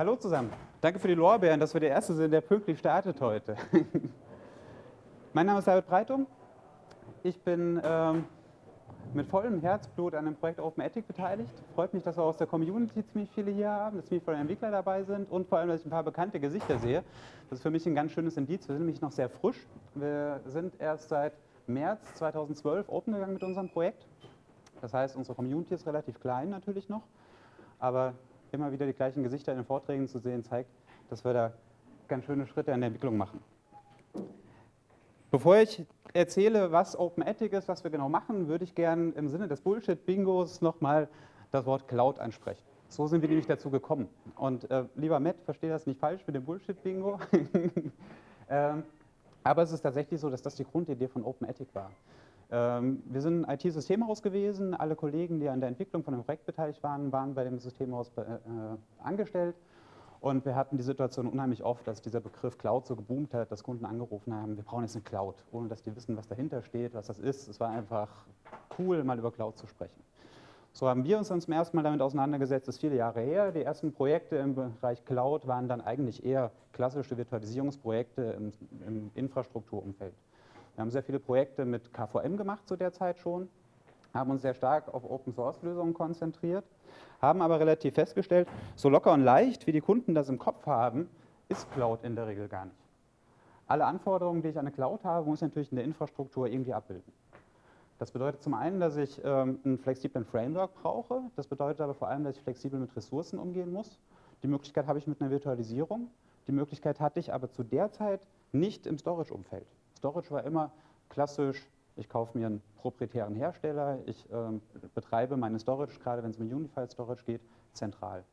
Hallo zusammen. Danke für die Lorbeeren, dass wir der Erste sind, der pünktlich startet heute. Mein Name ist David Breitung. Ich bin mit vollem Herzblut an dem Projekt OpenEthic beteiligt. Freut mich, dass wir aus der Community ziemlich viele hier haben, dass ziemlich viele Entwickler dabei sind und vor allem, dass ich ein paar bekannte Gesichter sehe. Das ist für mich ein ganz schönes Indiz. Wir sind nämlich noch sehr frisch. Wir sind erst seit März 2012 open gegangen mit unserem Projekt. Das heißt, unsere Community ist relativ klein natürlich noch, aber immer wieder die gleichen Gesichter in den Vorträgen zu sehen, zeigt, dass wir da ganz schöne Schritte in der Entwicklung machen. Bevor ich erzähle, was OpenEthic ist, was wir genau machen, würde ich gerne im Sinne des Bullshit-Bingos nochmal das Wort Cloud ansprechen. So sind wir nämlich dazu gekommen. Und lieber Matt, verstehe das nicht falsch mit dem Bullshit-Bingo. Aber es ist tatsächlich so, dass das die Grundidee von OpenEthic war. Wir sind ein IT-Systemhaus gewesen. Alle Kollegen, die an der Entwicklung von dem Projekt beteiligt waren, waren bei dem Systemhaus angestellt. Und wir hatten die Situation unheimlich oft, dass dieser Begriff Cloud so geboomt hat, dass Kunden angerufen haben, wir brauchen jetzt eine Cloud, ohne dass die wissen, was dahinter steht, was das ist. Es war einfach cool, mal über Cloud zu sprechen. So haben wir uns dann zum ersten Mal damit auseinandergesetzt, das ist viele Jahre her. Die ersten Projekte im Bereich Cloud waren dann eigentlich eher klassische Virtualisierungsprojekte im Infrastrukturumfeld. Wir haben sehr viele Projekte mit KVM gemacht zu der Zeit schon, haben uns sehr stark auf Open-Source-Lösungen konzentriert, haben aber relativ festgestellt, so locker und leicht, wie die Kunden das im Kopf haben, ist Cloud in der Regel gar nicht. Alle Anforderungen, die ich an eine Cloud habe, muss ich natürlich in der Infrastruktur irgendwie abbilden. Das bedeutet zum einen, dass ich einen flexiblen Framework brauche, das bedeutet aber vor allem, dass ich flexibel mit Ressourcen umgehen muss. Die Möglichkeit habe ich mit einer Virtualisierung, die Möglichkeit hatte ich aber zu der Zeit nicht im Storage-Umfeld. Storage war immer klassisch, ich kaufe mir einen proprietären Hersteller, ich betreibe meine Storage, gerade wenn es um Unified Storage geht, zentral.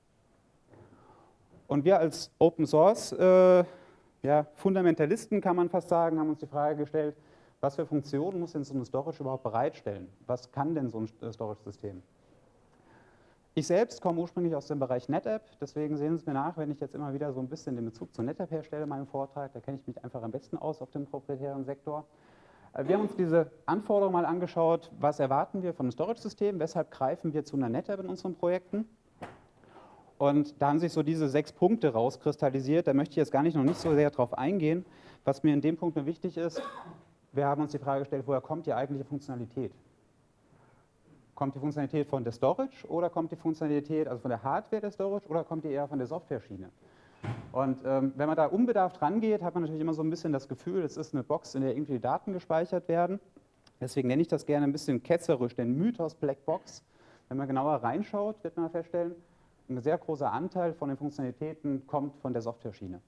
Und wir als Open Source Fundamentalisten, kann man fast sagen, haben uns die Frage gestellt, was für Funktionen muss denn so ein Storage überhaupt bereitstellen? Was kann denn so ein Storage-System? Ich selbst komme ursprünglich aus dem Bereich NetApp, deswegen sehen Sie es mir nach, wenn ich jetzt immer wieder so ein bisschen den Bezug zu NetApp herstelle in meinem Vortrag, da kenne ich mich einfach am besten aus auf dem proprietären Sektor. Wir haben uns diese Anforderungen mal angeschaut, was erwarten wir von einem Storage-System, weshalb greifen wir zu einer NetApp in unseren Projekten. Und da haben sich so diese 6 Punkte rauskristallisiert, da möchte ich jetzt noch nicht so sehr drauf eingehen. Was mir in dem Punkt nur wichtig ist, wir haben uns die Frage gestellt, woher kommt die eigentliche Funktionalität? Kommt die Funktionalität von der Storage oder kommt die Funktionalität also von der Hardware der Storage oder kommt die eher von der Software-Schiene? Und wenn man da unbedarft rangeht, hat man natürlich immer so ein bisschen das Gefühl, es ist eine Box, in der irgendwie die Daten gespeichert werden. Deswegen nenne ich das gerne ein bisschen ketzerisch, den Mythos Blackbox. Wenn man genauer reinschaut, wird man feststellen, ein sehr großer Anteil von den Funktionalitäten kommt von der Software-Schiene.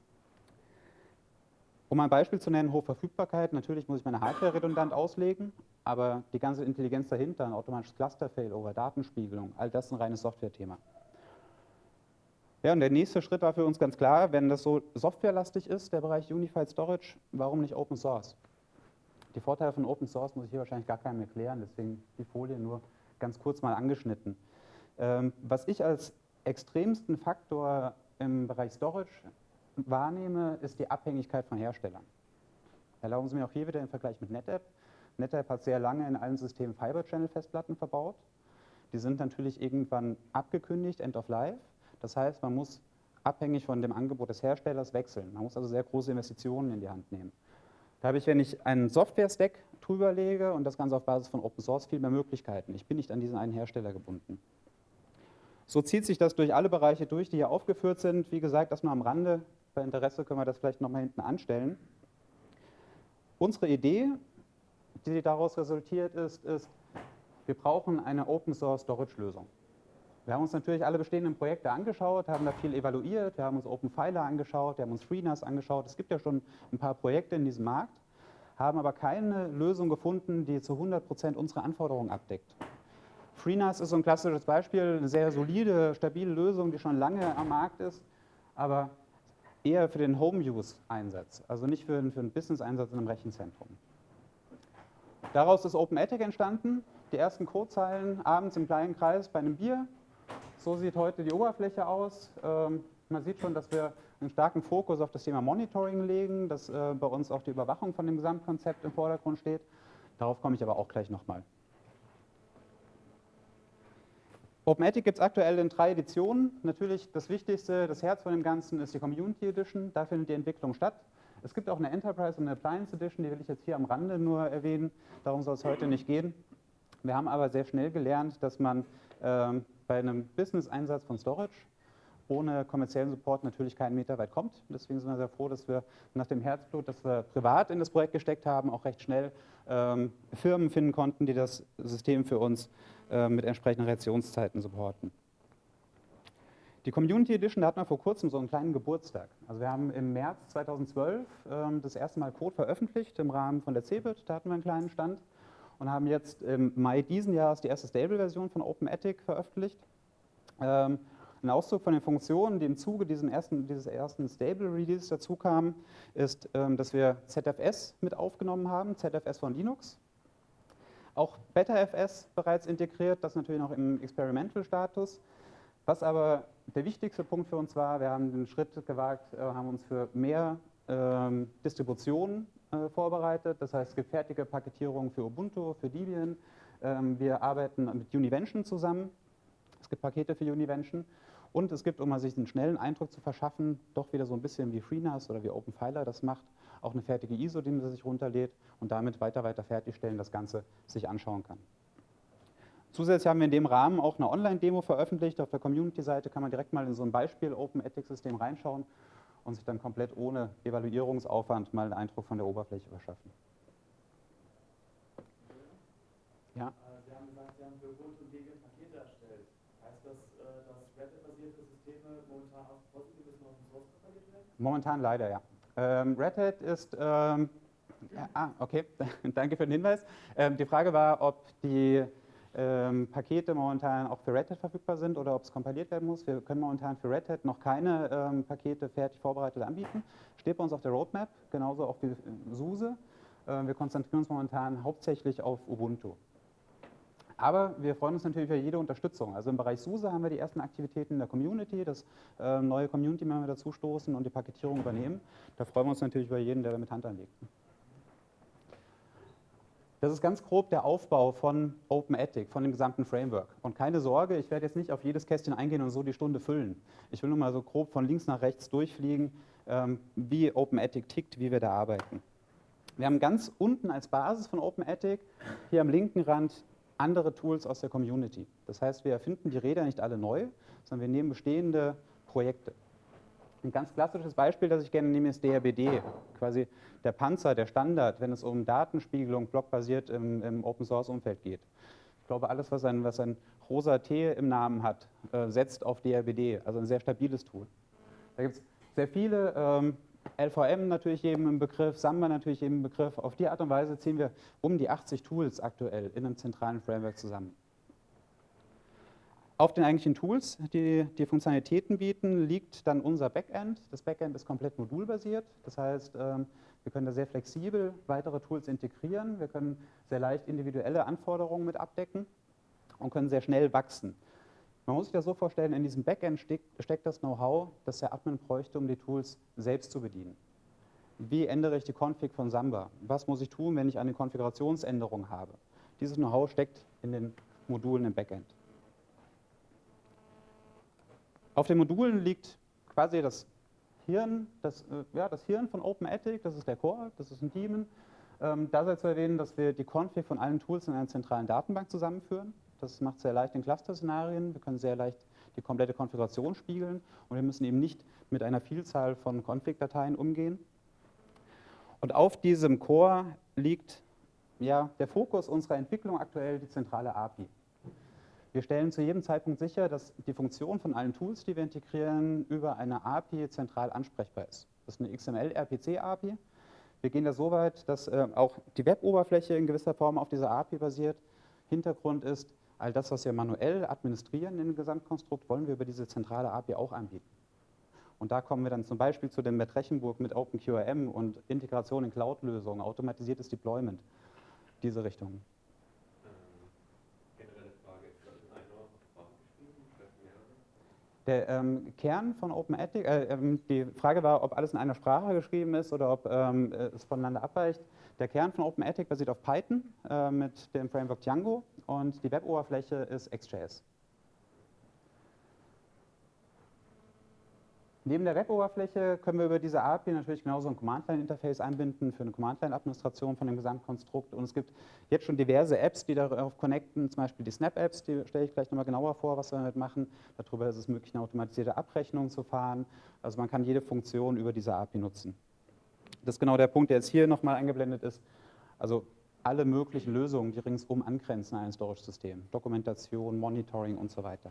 Um ein Beispiel zu nennen, hohe Verfügbarkeit, natürlich muss ich meine Hardware redundant auslegen, aber die ganze Intelligenz dahinter, ein automatisches Cluster-Failover, Datenspiegelung, all das ist ein reines Software-Thema. Ja, und der nächste Schritt war für uns ganz klar, wenn das so softwarelastig ist, der Bereich Unified Storage, warum nicht Open Source? Die Vorteile von Open Source muss ich hier wahrscheinlich gar keinem erklären, deswegen die Folie nur ganz kurz mal angeschnitten. Was ich als extremsten Faktor im Bereich Storage wahrnehme, ist die Abhängigkeit von Herstellern. Erlauben Sie mir auch hier wieder den Vergleich mit NetApp. NetApp hat sehr lange in allen Systemen Fiber-Channel-Festplatten verbaut. Die sind natürlich irgendwann abgekündigt, End of Life. Das heißt, man muss abhängig von dem Angebot des Herstellers wechseln. Man muss also sehr große Investitionen in die Hand nehmen. Da habe ich, wenn ich einen Software-Stack drüber lege und das Ganze auf Basis von Open Source, viel mehr Möglichkeiten. Ich bin nicht an diesen einen Hersteller gebunden. So zieht sich das durch alle Bereiche durch, die hier aufgeführt sind. Wie gesagt, das nur am Rande. Bei Interesse können wir das vielleicht nochmal hinten anstellen. Unsere Idee, die daraus resultiert ist, wir brauchen eine Open-Source-Storage-Lösung. Wir haben uns natürlich alle bestehenden Projekte angeschaut, haben da viel evaluiert, wir haben uns OpenFiler angeschaut, wir haben uns FreeNAS angeschaut. Es gibt ja schon ein paar Projekte in diesem Markt, haben aber keine Lösung gefunden, die zu 100% unsere Anforderungen abdeckt. FreeNAS ist so ein klassisches Beispiel, eine sehr solide, stabile Lösung, die schon lange am Markt ist, aber eher für den Home-Use-Einsatz, also nicht für einen Business-Einsatz in einem Rechenzentrum. Daraus ist OpenEthic entstanden, die ersten Codezeilen abends im kleinen Kreis bei einem Bier. So sieht heute die Oberfläche aus. Man sieht schon, dass wir einen starken Fokus auf das Thema Monitoring legen, dass bei uns auch die Überwachung von dem Gesamtkonzept im Vordergrund steht. Darauf komme ich aber auch gleich nochmal. OpenAttic gibt es aktuell in 3 Editionen. Natürlich das Wichtigste, das Herz von dem Ganzen ist die Community Edition. Da findet die Entwicklung statt. Es gibt auch eine Enterprise und eine Appliance Edition, die will ich jetzt hier am Rande nur erwähnen. Darum soll es heute nicht gehen. Wir haben aber sehr schnell gelernt, dass man bei einem Business-Einsatz von Storage ohne kommerziellen Support natürlich keinen Meter weit kommt. Deswegen sind wir sehr froh, dass wir nach dem Herzblut, das wir privat in das Projekt gesteckt haben, auch recht schnell Firmen finden konnten, die das System für uns mit entsprechenden Reaktionszeiten supporten. Die Community Edition, da hatten wir vor kurzem so einen kleinen Geburtstag. Also wir haben im März 2012 das erste Mal Code veröffentlicht im Rahmen von der CeBIT, da hatten wir einen kleinen Stand und haben jetzt im Mai diesen Jahres die erste Stable-Version von OpenAttic veröffentlicht. Ein Auszug von den Funktionen, die im Zuge dieses ersten Stable-Release dazu kamen, ist, dass wir ZFS mit aufgenommen haben, ZFS von Linux. Auch BetaFS bereits integriert, das natürlich noch im Experimental-Status. Was aber der wichtigste Punkt für uns war, wir haben den Schritt gewagt, haben uns für mehr Distributionen vorbereitet. Das heißt, es gibt fertige Paketierungen für Ubuntu, für Debian. Wir arbeiten mit Univention zusammen. Es gibt Pakete für Univention. Und es gibt, um mal sich einen schnellen Eindruck zu verschaffen, doch wieder so ein bisschen wie FreeNAS oder wie OpenFiler das macht, auch eine fertige ISO, die man sich runterlädt und damit weiter fertigstellen, das Ganze sich anschauen kann. Zusätzlich haben wir in dem Rahmen auch eine Online-Demo veröffentlicht. Auf der Community-Seite kann man direkt mal in so ein Beispiel OpenAttic-System reinschauen und sich dann komplett ohne Evaluierungsaufwand mal einen Eindruck von der Oberfläche verschaffen. Ja? Sie haben gesagt, Sie haben für Ubuntu und Debian Pakete erstellt. Heißt das, dass Red-Hat-basierte Systeme momentan auch positives Open Source propagierend werden? Momentan leider, ja. Red Hat ist, okay, danke für den Hinweis. Die Frage war, ob die Pakete momentan auch für Red Hat verfügbar sind oder ob es kompiliert werden muss. Wir können momentan für Red Hat noch keine Pakete fertig vorbereitet anbieten. Steht bei uns auf der Roadmap, genauso auch wie SUSE. Wir konzentrieren uns momentan hauptsächlich auf Ubuntu. Aber wir freuen uns natürlich über jede Unterstützung. Also im Bereich SUSE haben wir die ersten Aktivitäten in der Community, dass neue Community-Member dazu stoßen und die Paketierung übernehmen. Da freuen wir uns natürlich über jeden, der da mit Hand anlegt. Das ist ganz grob der Aufbau von OpenAttic, von dem gesamten Framework. Und keine Sorge, ich werde jetzt nicht auf jedes Kästchen eingehen und so die Stunde füllen. Ich will nur mal so grob von links nach rechts durchfliegen, wie OpenAttic tickt, wie wir da arbeiten. Wir haben ganz unten als Basis von OpenAttic hier am linken Rand andere Tools aus der Community. Das heißt, wir erfinden die Räder nicht alle neu, sondern wir nehmen bestehende Projekte. Ein ganz klassisches Beispiel, das ich gerne nehme, ist DRBD, quasi der Panzer, der Standard, wenn es um Datenspiegelung blockbasiert im Open-Source-Umfeld geht. Ich glaube, alles, was ein rosa T im Namen hat, setzt auf DRBD, also ein sehr stabiles Tool. Da gibt es sehr viele, LVM natürlich jedem im Begriff, Samba natürlich jedem im Begriff. Auf die Art und Weise ziehen wir um die 80 Tools aktuell in einem zentralen Framework zusammen. Auf den eigentlichen Tools, die die Funktionalitäten bieten, liegt dann unser Backend. Das Backend ist komplett modulbasiert. Das heißt, wir können da sehr flexibel weitere Tools integrieren. Wir können sehr leicht individuelle Anforderungen mit abdecken und können sehr schnell wachsen. Man muss sich das so vorstellen, in diesem Backend steckt das Know-how, das der Admin bräuchte, um die Tools selbst zu bedienen. Wie ändere ich die Config von Samba? Was muss ich tun, wenn ich eine Konfigurationsänderung habe? Dieses Know-how steckt in den Modulen im Backend. Auf den Modulen liegt quasi das Hirn von OpenAttic, das ist der Core, das ist ein Daemon. Da sei zu erwähnen, dass wir die Config von allen Tools in einer zentralen Datenbank zusammenführen. Das macht sehr leicht in Cluster-Szenarien. Wir können sehr leicht die komplette Konfiguration spiegeln und wir müssen eben nicht mit einer Vielzahl von Config-Dateien umgehen. Und auf diesem Core liegt der Fokus unserer Entwicklung aktuell die zentrale API. Wir stellen zu jedem Zeitpunkt sicher, dass die Funktion von allen Tools, die wir integrieren, über eine API zentral ansprechbar ist. Das ist eine XML-RPC-API. Wir gehen da so weit, dass auch die Web-Oberfläche in gewisser Form auf dieser API basiert. Hintergrund ist, all das, was wir manuell administrieren in dem Gesamtkonstrukt, wollen wir über diese zentrale API auch anbieten. Und da kommen wir dann zum Beispiel zu dem Rechenburg mit OpenQRM und Integration in Cloud-Lösungen, automatisiertes Deployment, diese Richtung. Der Kern von OpenAttic, die Frage war, ob alles in einer Sprache geschrieben ist oder ob es voneinander abweicht. Der Kern von OpenAttic basiert auf Python mit dem Framework Django und die Web-Oberfläche ist XJS. Neben der Web-Oberfläche können wir über diese API natürlich genauso ein Command-Line-Interface einbinden für eine Command-Line-Administration von dem Gesamtkonstrukt. Und es gibt jetzt schon diverse Apps, die darauf connecten, zum Beispiel die Snap-Apps, die stelle ich gleich nochmal genauer vor, was wir damit machen. Darüber ist es möglich, eine automatisierte Abrechnung zu fahren. Also man kann jede Funktion über diese API nutzen. Das ist genau der Punkt, der jetzt hier nochmal eingeblendet ist. Also alle möglichen Lösungen, die ringsum angrenzen an ein Storage-System. Dokumentation, Monitoring und so weiter.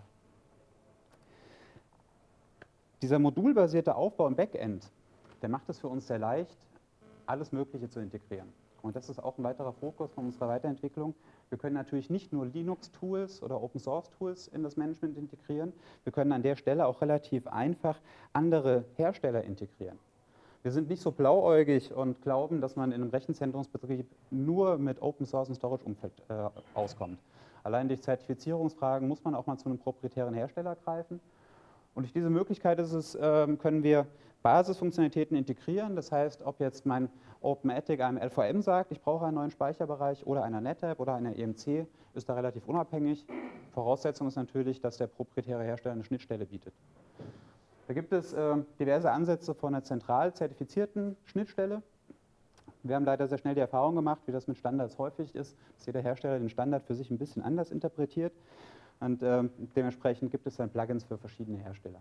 Dieser modulbasierte Aufbau im Backend, der macht es für uns sehr leicht, alles Mögliche zu integrieren. Und das ist auch ein weiterer Fokus von unserer Weiterentwicklung. Wir können natürlich nicht nur Linux-Tools oder Open-Source-Tools in das Management integrieren, wir können an der Stelle auch relativ einfach andere Hersteller integrieren. Wir sind nicht so blauäugig und glauben, dass man in einem Rechenzentrumsbetrieb nur mit Open-Source und Storage-Umfeld auskommt. Allein durch Zertifizierungsfragen muss man auch mal zu einem proprietären Hersteller greifen. Und durch diese Möglichkeit können wir Basisfunktionalitäten integrieren. Das heißt, ob jetzt mein OpenATIC einem LVM sagt, ich brauche einen neuen Speicherbereich oder einer NetApp oder einer EMC, ist da relativ unabhängig. Voraussetzung ist natürlich, dass der proprietäre Hersteller eine Schnittstelle bietet. Da gibt es diverse Ansätze von einer zentral zertifizierten Schnittstelle. Wir haben leider sehr schnell die Erfahrung gemacht, wie das mit Standards häufig ist, dass jeder Hersteller den Standard für sich ein bisschen anders interpretiert. Und dementsprechend gibt es dann Plugins für verschiedene Hersteller.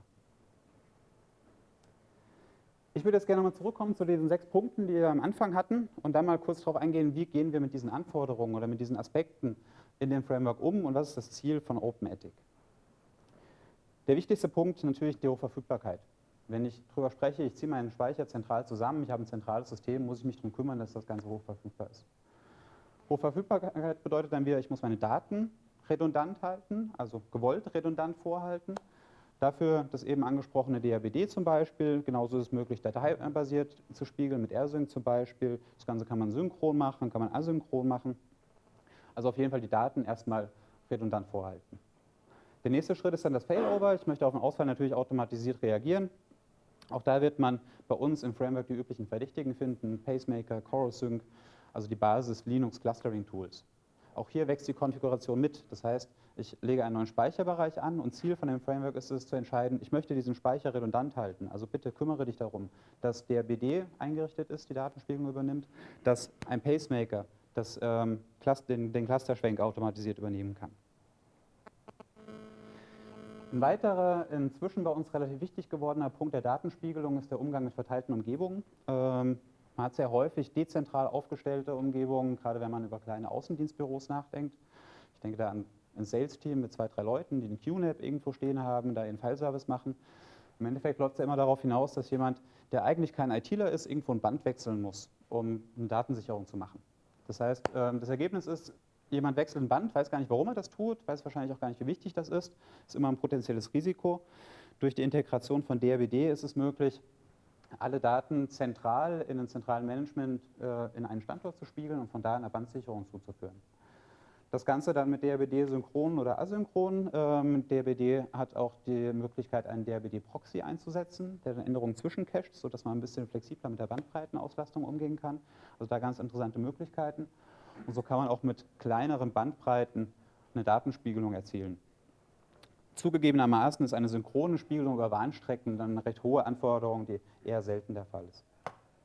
Ich würde jetzt gerne nochmal zurückkommen zu diesen 6 Punkten, die wir am Anfang hatten und dann mal kurz darauf eingehen, wie gehen wir mit diesen Anforderungen oder mit diesen Aspekten in dem Framework um und was ist das Ziel von OpenATIC. Der wichtigste Punkt ist natürlich die Hochverfügbarkeit. Wenn ich darüber spreche, ich ziehe meinen Speicher zentral zusammen, ich habe ein zentrales System, muss ich mich darum kümmern, dass das Ganze hochverfügbar ist. Hochverfügbarkeit bedeutet dann wieder, ich muss meine Daten redundant halten, also gewollt redundant vorhalten. Dafür das eben angesprochene DHBD zum Beispiel, genauso ist es möglich, dateibasiert zu spiegeln mit rsync zum Beispiel. Das Ganze kann man synchron machen, kann man asynchron machen. Also auf jeden Fall die Daten erstmal redundant vorhalten. Der nächste Schritt ist dann das Failover. Ich möchte auf den Ausfall natürlich automatisiert reagieren. Auch da wird man bei uns im Framework die üblichen Verdächtigen finden, Pacemaker, CoroSync, also die Basis Linux Clustering Tools. Auch hier wächst die Konfiguration mit. Das heißt, ich lege einen neuen Speicherbereich an und Ziel von dem Framework ist es zu entscheiden, ich möchte diesen Speicher redundant halten. Also bitte kümmere dich darum, dass der BD eingerichtet ist, die Datenspiegelung übernimmt, dass ein Pacemaker den Clusterschwenk automatisiert übernehmen kann. Ein weiterer, inzwischen bei uns relativ wichtig gewordener Punkt der Datenspiegelung ist der Umgang mit verteilten Umgebungen. Man hat sehr häufig dezentral aufgestellte Umgebungen, gerade wenn man über kleine Außendienstbüros nachdenkt. Ich denke da an ein Sales-Team mit 2, 3 Leuten, die einen QNAP irgendwo stehen haben, da ihren File-Service machen. Im Endeffekt läuft es ja immer darauf hinaus, dass jemand, der eigentlich kein ITler ist, irgendwo ein Band wechseln muss, um eine Datensicherung zu machen. Das heißt, das Ergebnis ist, jemand wechselt ein Band, weiß gar nicht, warum er das tut, weiß wahrscheinlich auch gar nicht, wie wichtig das ist immer ein potenzielles Risiko. Durch die Integration von DRBD ist es möglich, alle Daten zentral in einem zentralen Management in einen Standort zu spiegeln und von da eine Bandsicherung zuzuführen. Das Ganze dann mit DRBD synchron oder asynchron. DRBD hat auch die Möglichkeit, einen DRBD-Proxy einzusetzen, der dann Änderungen zwischencached, sodass man ein bisschen flexibler mit der Bandbreitenauslastung umgehen kann. Also da ganz interessante Möglichkeiten. Und so kann man auch mit kleineren Bandbreiten eine Datenspiegelung erzielen. Zugegebenermaßen ist eine synchrone Spiegelung über Bahnstrecken dann eine recht hohe Anforderung, die eher selten der Fall ist.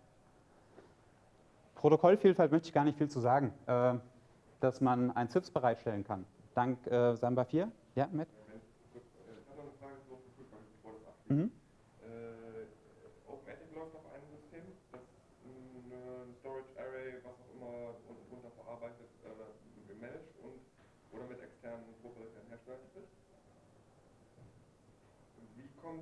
Protokollvielfalt möchte ich gar nicht viel zu sagen. Dass man ein ZIPS bereitstellen kann. Dank Samba 4. Ja, Matt? Ich habe noch eine Frage zur Verfügbarkeit, bevor das abgeht. OpenATIC läuft auf einem System, das ein Storage Array, was auch immer, unter verarbeitet, gemanagt oder mit externen proprietären Herstellern spricht. Wie kommt,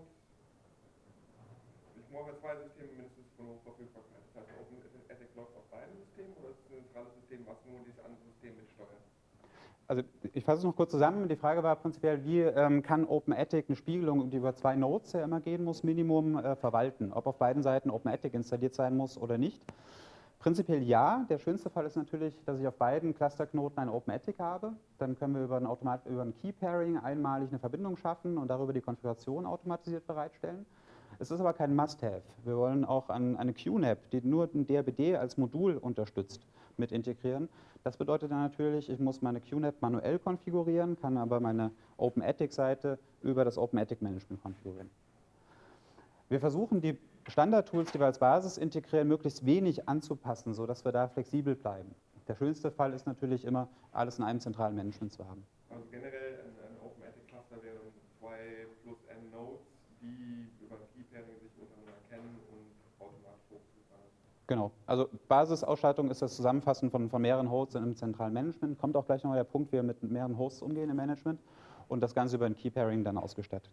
ich brauche 2 Systeme mindestens von Hochverfügbarkeit. Das heißt, OpenATIC läuft auf beiden Systemen oder ist es ein zentrales System, was nur dieses andere System mitsteuert? Also ich fasse es noch kurz zusammen. Die Frage war prinzipiell, wie kann OpenATIC eine Spiegelung, die über 2 Nodes ja immer gehen muss, Minimum verwalten? Ob auf beiden Seiten OpenATIC installiert sein muss oder nicht? Prinzipiell ja. Der schönste Fall ist natürlich, dass ich auf beiden Clusterknoten eine OpenATIC habe. Dann können wir über ein Key-Pairing einmalig eine Verbindung schaffen und darüber die Konfiguration automatisiert bereitstellen. Es ist aber kein Must-Have. Wir wollen auch eine QNAP, die nur ein DRBD als Modul unterstützt, mit integrieren. Das bedeutet dann natürlich, ich muss meine QNAP manuell konfigurieren, kann aber meine OpenATIC-Seite über das OpenATIC-Management konfigurieren. Wir versuchen, die Standard-Tools, die wir als Basis integrieren, möglichst wenig anzupassen, sodass wir da flexibel bleiben. Der schönste Fall ist natürlich immer, alles in einem zentralen Management zu haben. Also generell ein OpenEthic-Cluster wären 2 plus n Nodes, die über Key-Pairing sich untereinander kennen und automatisch hochzufahren. Genau, also Basisausstattung ist das Zusammenfassen von mehreren Hosts in einem zentralen Management. Kommt auch gleich nochmal der Punkt, wie wir mit mehreren Hosts umgehen im Management und das Ganze über ein Key-Pairing dann ausgestattet.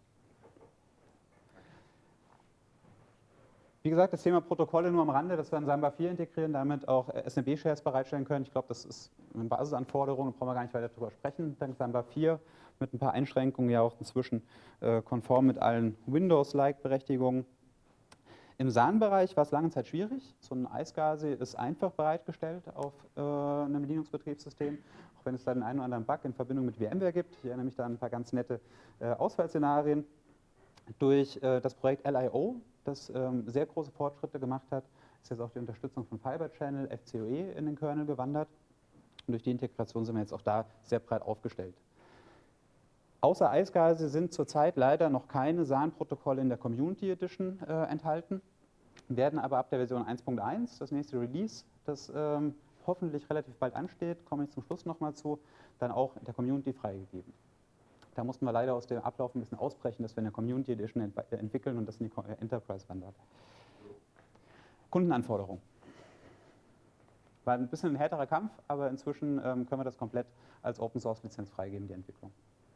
Wie gesagt, das Thema Protokolle nur am Rande, dass wir in Samba 4 integrieren, damit auch SMB-Shares bereitstellen können. Ich glaube, das ist eine Basisanforderung, da brauchen wir gar nicht weiter darüber sprechen. Dank Samba 4 mit ein paar Einschränkungen ja auch inzwischen konform mit allen Windows-like-Berechtigungen. Im SAN-Bereich war es lange Zeit schwierig. So ein iSCSI ist einfach bereitgestellt auf einem Linux-Betriebssystem, auch wenn es da den einen oder anderen Bug in Verbindung mit VMware gibt. Ich erinnere mich da an ein paar ganz nette Auswahlszenarien. Durch das Projekt LIO, das sehr große Fortschritte gemacht hat, ist jetzt auch die Unterstützung von Fiber Channel, FCOE in den Kernel gewandert. Und durch die Integration sind wir jetzt auch da sehr breit aufgestellt. Außer iSCSI sind zurzeit leider noch keine SAN-Protokolle in der Community Edition enthalten, werden aber ab der Version 1.1, das nächste Release, das hoffentlich relativ bald ansteht, komme ich zum Schluss nochmal zu, dann auch in der Community freigegeben. Da mussten wir leider aus dem Ablauf ein bisschen ausbrechen, dass wir eine Community Edition entwickeln und das in die Enterprise wandert. Kundenanforderungen. War ein bisschen ein härterer Kampf, aber inzwischen können wir das komplett als Open Source Lizenz freigeben, die Entwicklung.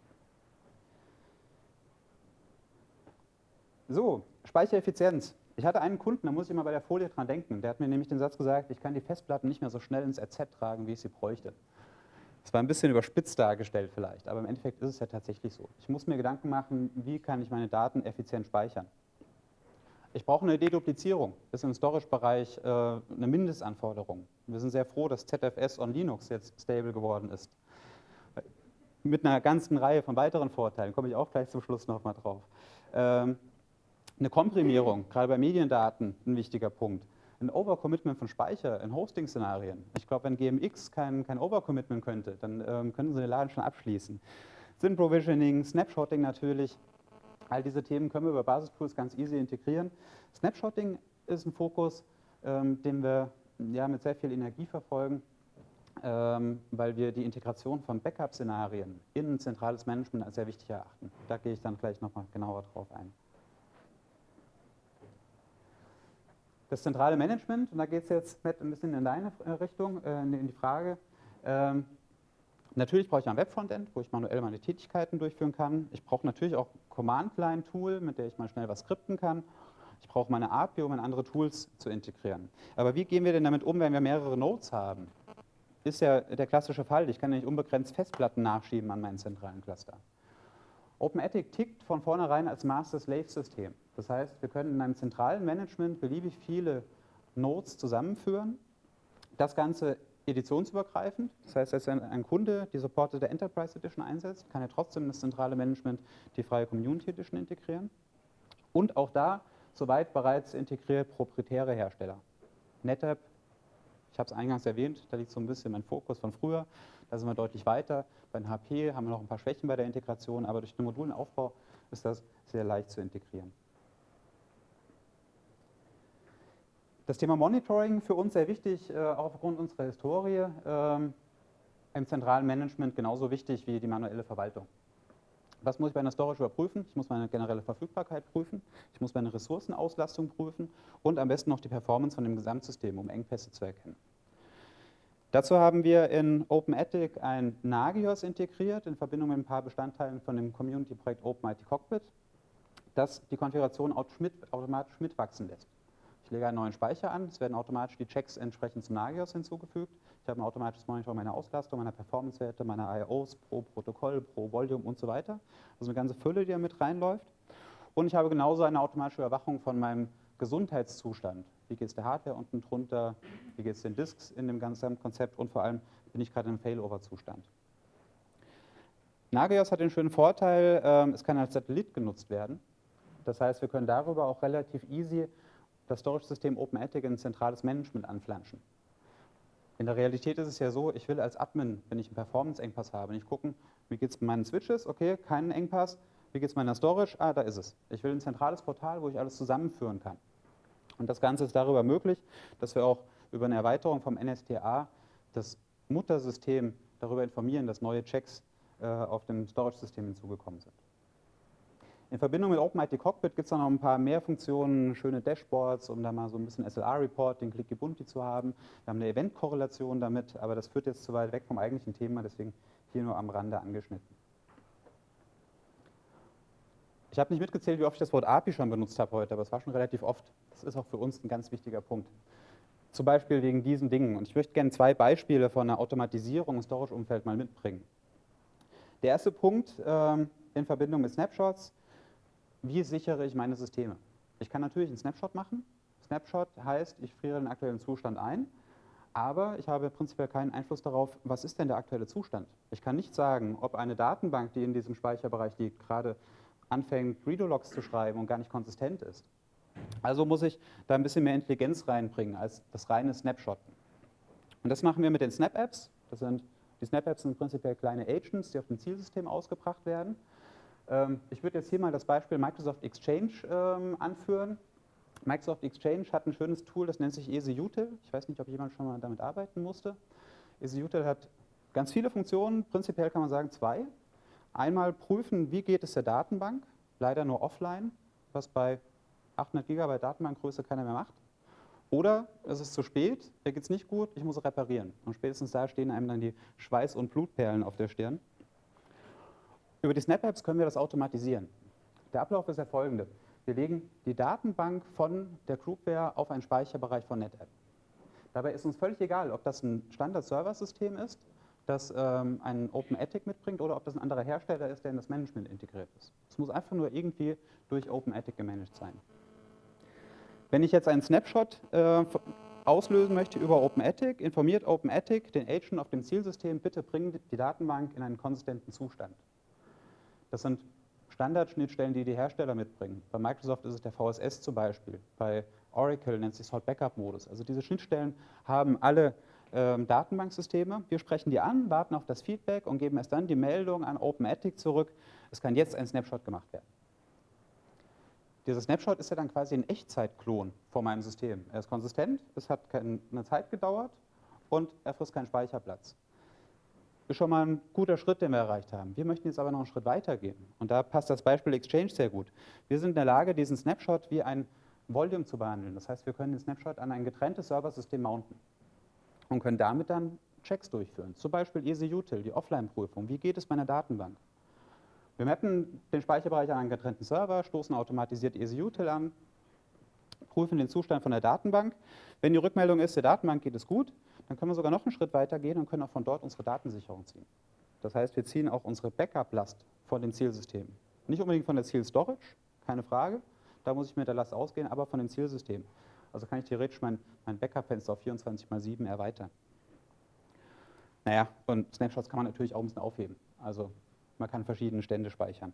So, Speichereffizienz. Ich hatte einen Kunden, da muss ich mal bei der Folie dran denken, der hat mir nämlich den Satz gesagt, ich kann die Festplatten nicht mehr so schnell ins RZ tragen, wie ich sie bräuchte. Das war ein bisschen überspitzt dargestellt vielleicht, aber im Endeffekt ist es ja tatsächlich so. Ich muss mir Gedanken machen, wie kann ich meine Daten effizient speichern. Ich brauche eine Deduplizierung, das ist im Storage-Bereich eine Mindestanforderung. Wir sind sehr froh, dass ZFS on Linux jetzt stable geworden ist. Mit einer ganzen Reihe von weiteren Vorteilen, komme ich auch gleich zum Schluss nochmal drauf. Eine Komprimierung, gerade bei Mediendaten, ein wichtiger Punkt. Ein Overcommitment von Speicher in Hosting-Szenarien. Ich glaube, wenn GMX kein Overcommitment könnte, dann könnten Sie den Laden schon abschließen. Syn-Provisioning, Snapshotting natürlich. All diese Themen können wir über Basistools ganz easy integrieren. Snapshotting ist ein Fokus, den wir ja, mit sehr viel Energie verfolgen, weil wir die Integration von Backup-Szenarien in ein zentrales Management als sehr wichtig erachten. Da gehe ich dann gleich nochmal genauer drauf ein. Das zentrale Management, und da geht es jetzt Matt, ein bisschen in deine Richtung, in die Frage. Natürlich brauche ich ein Web-Frontend, wo ich manuell meine Tätigkeiten durchführen kann. Ich brauche natürlich auch ein Command-Line-Tool, mit der ich mal schnell was skripten kann. Ich brauche meine API, um in andere Tools zu integrieren. Aber wie gehen wir denn damit um, wenn wir mehrere Nodes haben? Ist ja der klassische Fall, ich kann ja nicht unbegrenzt Festplatten nachschieben an meinen zentralen Cluster. OpenEthic tickt von vornherein als Master-Slave-System. Das heißt, wir können in einem zentralen Management beliebig viele Nodes zusammenführen. Das Ganze editionsübergreifend. Das heißt, dass ein Kunde die supportete Enterprise Edition einsetzt, kann er trotzdem in das zentrale Management die freie Community Edition integrieren. Und auch da, soweit bereits integriert, proprietäre Hersteller. NetApp, ich habe es eingangs erwähnt, da liegt so ein bisschen mein Fokus von früher. Da sind wir deutlich weiter. Bei den HP haben wir noch ein paar Schwächen bei der Integration, aber durch den Modulenaufbau ist das sehr leicht zu integrieren. Das Thema Monitoring für uns sehr wichtig, auch aufgrund unserer Historie, im zentralen Management genauso wichtig wie die manuelle Verwaltung. Was muss ich bei einer Storage überprüfen? Ich muss meine generelle Verfügbarkeit prüfen, ich muss meine Ressourcenauslastung prüfen und am besten noch die Performance von dem Gesamtsystem, um Engpässe zu erkennen. Dazu haben wir in OpenEthic ein Nagios integriert, in Verbindung mit ein paar Bestandteilen von dem Community-Projekt OpenIT Cockpit, das die Konfiguration automatisch mitwachsen lässt. Ich lege einen neuen Speicher an, es werden automatisch die Checks entsprechend zum Nagios hinzugefügt. Ich habe ein automatisches Monitoring meiner Auslastung, meiner Performance-Werte, meiner IOs pro Protokoll, pro Volume und so weiter. Also eine ganze Fülle, die da mit reinläuft. Und ich habe genauso eine automatische Überwachung von meinem Gesundheitszustand. Wie geht es der Hardware unten drunter, wie geht es den Disks in dem ganzen Konzept und vor allem bin ich gerade im Failover-Zustand. Nagios hat den schönen Vorteil, es kann als Satellit genutzt werden. Das heißt, wir können darüber auch relativ easy das Storage-System OpenEthic in ein zentrales Management anflanschen. In der Realität ist es ja so, ich will als Admin, wenn ich einen Performance-Engpass habe, nicht gucken, wie geht es mit meinen Switches, okay, keinen Engpass, Wie geht es meiner Storage? Ah, da ist es. Ich will ein zentrales Portal, wo ich alles zusammenführen kann. Und das Ganze ist darüber möglich, dass wir auch über eine Erweiterung vom NSTA das Muttersystem darüber informieren, dass neue Checks auf dem Storage-System hinzugekommen sind. In Verbindung mit OpenIT Cockpit gibt es noch ein paar mehr Funktionen, schöne Dashboards, um da mal so ein bisschen SLR-Reporting, Clicky Bunti zu haben. Wir haben eine Event-Korrelation damit, aber das führt jetzt zu weit weg vom eigentlichen Thema, deswegen hier nur am Rande angeschnitten. Ich habe nicht mitgezählt, wie oft ich das Wort API schon benutzt habe heute, aber es war schon relativ oft. Das ist auch für uns ein ganz wichtiger Punkt. Zum Beispiel wegen diesen Dingen. Und ich möchte gerne 2 Beispiele von einer Automatisierung im Storage-Umfeld mal mitbringen. Der erste Punkt in Verbindung mit Snapshots: Wie sichere ich meine Systeme? Ich kann natürlich einen Snapshot machen. Snapshot heißt, ich friere den aktuellen Zustand ein, aber ich habe prinzipiell keinen Einfluss darauf, was ist denn der aktuelle Zustand. Ich kann nicht sagen, ob eine Datenbank, die in diesem Speicherbereich liegt, gerade anfängt, Redo-Logs zu schreiben und gar nicht konsistent ist. Also muss ich da ein bisschen mehr Intelligenz reinbringen als das reine Snapshotten. Und das machen wir mit den Snap-Apps. Die Snap-Apps sind prinzipiell kleine Agents, die auf dem Zielsystem ausgebracht werden. Ich würde jetzt hier mal das Beispiel Microsoft Exchange anführen. Microsoft Exchange hat ein schönes Tool, das nennt sich EasyUtil. Ich weiß nicht, ob jemand schon mal damit arbeiten musste. EasyUtil hat ganz viele Funktionen, prinzipiell kann man sagen 2. Einmal prüfen, wie geht es der Datenbank, leider nur offline, was bei 800 GB Datenbankgröße keiner mehr macht. Oder es ist zu spät, hier geht es nicht gut, ich muss reparieren. Und spätestens da stehen einem dann die Schweiß- und Blutperlen auf der Stirn. Über die Snap-Apps können wir das automatisieren. Der Ablauf ist der folgende. Wir legen die Datenbank von der Groupware auf einen Speicherbereich von NetApp. Dabei ist uns völlig egal, ob das ein Standard-Server-System ist, das einen OpenATIC mitbringt, oder ob das ein anderer Hersteller ist, der in das Management integriert ist. Es muss einfach nur irgendwie durch OpenATIC gemanagt sein. Wenn ich jetzt einen Snapshot auslösen möchte über OpenATIC, informiert OpenATIC den Agent auf dem Zielsystem, bitte bring die Datenbank in einen konsistenten Zustand. Das sind Standardschnittstellen, die die Hersteller mitbringen. Bei Microsoft ist es der VSS zum Beispiel. Bei Oracle nennt es sich Salt Backup Modus. Also diese Schnittstellen haben alle Datenbanksysteme. Wir sprechen die an, warten auf das Feedback und geben erst dann die Meldung an OpenATIC zurück. Es kann jetzt ein Snapshot gemacht werden. Dieser Snapshot ist ja dann quasi ein Echtzeit-Klon vor meinem System. Er ist konsistent, es hat keine Zeit gedauert und er frisst keinen Speicherplatz. Ist schon mal ein guter Schritt, den wir erreicht haben. Wir möchten jetzt aber noch einen Schritt weiter gehen. Und da passt das Beispiel Exchange sehr gut. Wir sind in der Lage, diesen Snapshot wie ein Volume zu behandeln. Das heißt, wir können den Snapshot an ein getrenntes Serversystem mounten und können damit dann Checks durchführen. Zum Beispiel EasyUtil, die Offline-Prüfung. Wie geht es meiner Datenbank? Wir mappen den Speicherbereich an einen getrennten Server, stoßen automatisiert EasyUtil an, prüfen den Zustand von der Datenbank. Wenn die Rückmeldung ist, der Datenbank geht es gut, dann können wir sogar noch einen Schritt weiter gehen und können auch von dort unsere Datensicherung ziehen. Das heißt, wir ziehen auch unsere Backup-Last von dem Zielsystem. Nicht unbedingt von der Ziel-Storage, keine Frage, da muss ich mit der Last ausgehen, aber von dem Zielsystem. Also kann ich theoretisch mein Backup-Fenster auf 24×7 erweitern. Naja, und Snapshots kann man natürlich auch ein bisschen aufheben. Also man kann verschiedene Stände speichern.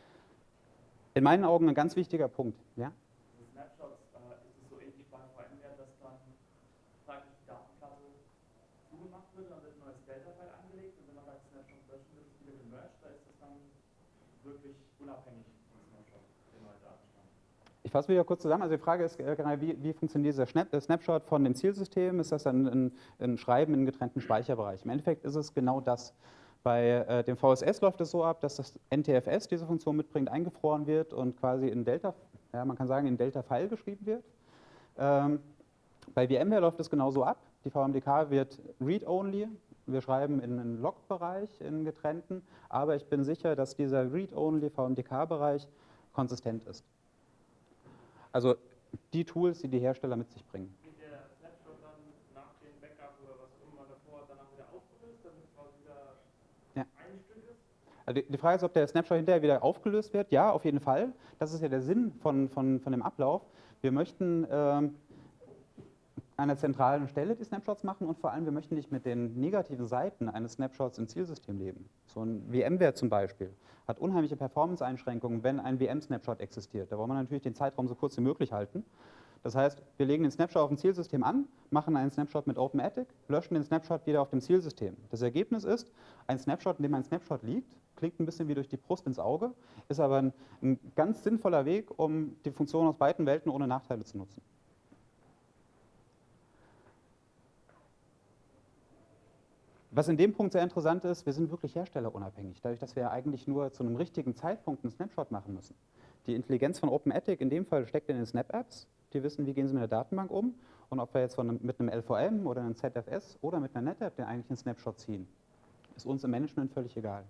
In meinen Augen ein ganz wichtiger Punkt. Ja? Snapshots, ist es so ähnlich bei VMware, dass dann praktisch die Datenplatte zugemacht wird, dann wird ein neues Delta-File angelegt und wenn man sagt Snapshot löschen, wird es wieder gemerged, da ist das dann wirklich unabhängig vom Snapshot, der neue Datenstand. Ich fasse wieder kurz zusammen. Also die Frage ist generell, wie funktioniert dieser Snapshot von dem Zielsystem? Ist das dann ein Schreiben in einen getrennten Speicherbereich? Im Endeffekt ist es genau das. Bei dem VSS läuft es so ab, dass das NTFS diese Funktion mitbringt, eingefroren wird und quasi in Delta, ja, man kann sagen, in Delta-File geschrieben wird. Bei VMware läuft es genauso ab. Die VMDK wird read-only. Wir schreiben in einen Log-Bereich, in einen getrennten, aber ich bin sicher, dass dieser read-only VMDK-Bereich konsistent ist. Also die Tools, die die Hersteller mit sich bringen. Wird der Snapshot dann nach dem Backup oder was auch immer davor danach wieder aufgelöst, damit es quasi wieder ein Stück ist? Also die Frage ist, ob der Snapshot hinterher wieder aufgelöst wird. Ja, auf jeden Fall. Das ist ja der Sinn von dem Ablauf. Wir möchten an einer zentralen Stelle die Snapshots machen und vor allem, wir möchten nicht mit den negativen Seiten eines Snapshots im Zielsystem leben. So ein VMware zum Beispiel hat unheimliche Performance-Einschränkungen, wenn ein VM-Snapshot existiert. Da wollen wir natürlich den Zeitraum so kurz wie möglich halten. Das heißt, wir legen den Snapshot auf dem Zielsystem an, machen einen Snapshot mit OpenATIC, löschen den Snapshot wieder auf dem Zielsystem. Das Ergebnis ist, ein Snapshot, in dem ein Snapshot liegt, klingt ein bisschen wie durch die Brust ins Auge, ist aber ein ganz sinnvoller Weg, um die Funktion aus beiden Welten ohne Nachteile zu nutzen. Was in dem Punkt sehr interessant ist, wir sind wirklich herstellerunabhängig, dadurch, dass wir eigentlich nur zu einem richtigen Zeitpunkt einen Snapshot machen müssen. Die Intelligenz von OpenAttic in dem Fall steckt in den Snap-Apps, die wissen, wie gehen sie mit der Datenbank um und ob wir jetzt mit einem LVM oder einem ZFS oder mit einer NetApp den eigentlichen Snapshot ziehen, ist uns im Management völlig egal.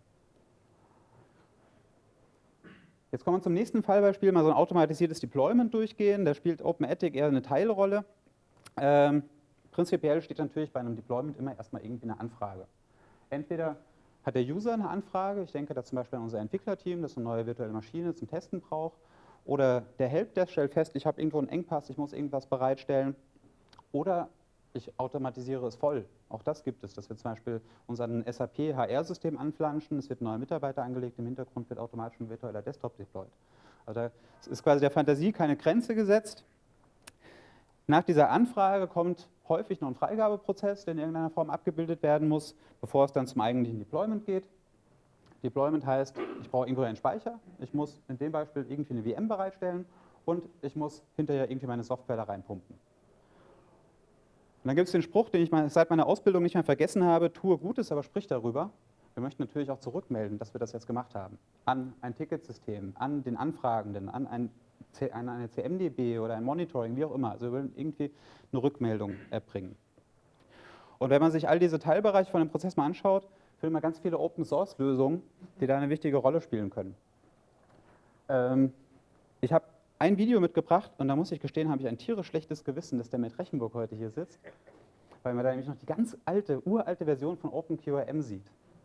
Jetzt kommen wir zum nächsten Fallbeispiel, mal so ein automatisiertes Deployment durchgehen, da spielt OpenAttic eher eine Teilrolle. Prinzipiell steht natürlich bei einem Deployment immer erstmal irgendwie eine Anfrage. Entweder hat der User eine Anfrage, ich denke da zum Beispiel an unser Entwicklerteam, das eine neue virtuelle Maschine zum Testen braucht, oder der Helpdesk stellt fest, ich habe irgendwo einen Engpass, ich muss irgendwas bereitstellen, oder ich automatisiere es voll. Auch das gibt es, dass wir zum Beispiel unseren SAP HR-System anflanschen, es wird ein neuer Mitarbeiter angelegt, im Hintergrund wird automatisch ein virtueller Desktop deployed. Also da ist quasi der Fantasie keine Grenze gesetzt. Nach dieser Anfrage kommt häufig noch ein Freigabeprozess, der in irgendeiner Form abgebildet werden muss, bevor es dann zum eigentlichen Deployment geht. Deployment heißt, ich brauche irgendwo einen Speicher, ich muss in dem Beispiel irgendwie eine VM bereitstellen und ich muss hinterher irgendwie meine Software da reinpumpen. Und dann gibt es den Spruch, den ich seit meiner Ausbildung nicht mehr vergessen habe: Tue Gutes, aber sprich darüber. Wir möchten natürlich auch zurückmelden, dass wir das jetzt gemacht haben. An ein Ticketsystem, an den Anfragenden, an eine CMDB oder ein Monitoring, wie auch immer. Also wir wollen irgendwie eine Rückmeldung erbringen. Und wenn man sich all diese Teilbereiche von dem Prozess mal anschaut, findet man ganz viele Open-Source-Lösungen, die da eine wichtige Rolle spielen können. Ich habe ein Video mitgebracht und da muss ich gestehen, habe ich ein tierisch schlechtes Gewissen, dass der Matt Rechenburg heute hier sitzt, weil man da nämlich noch die ganz uralte Version von OpenQRM sieht.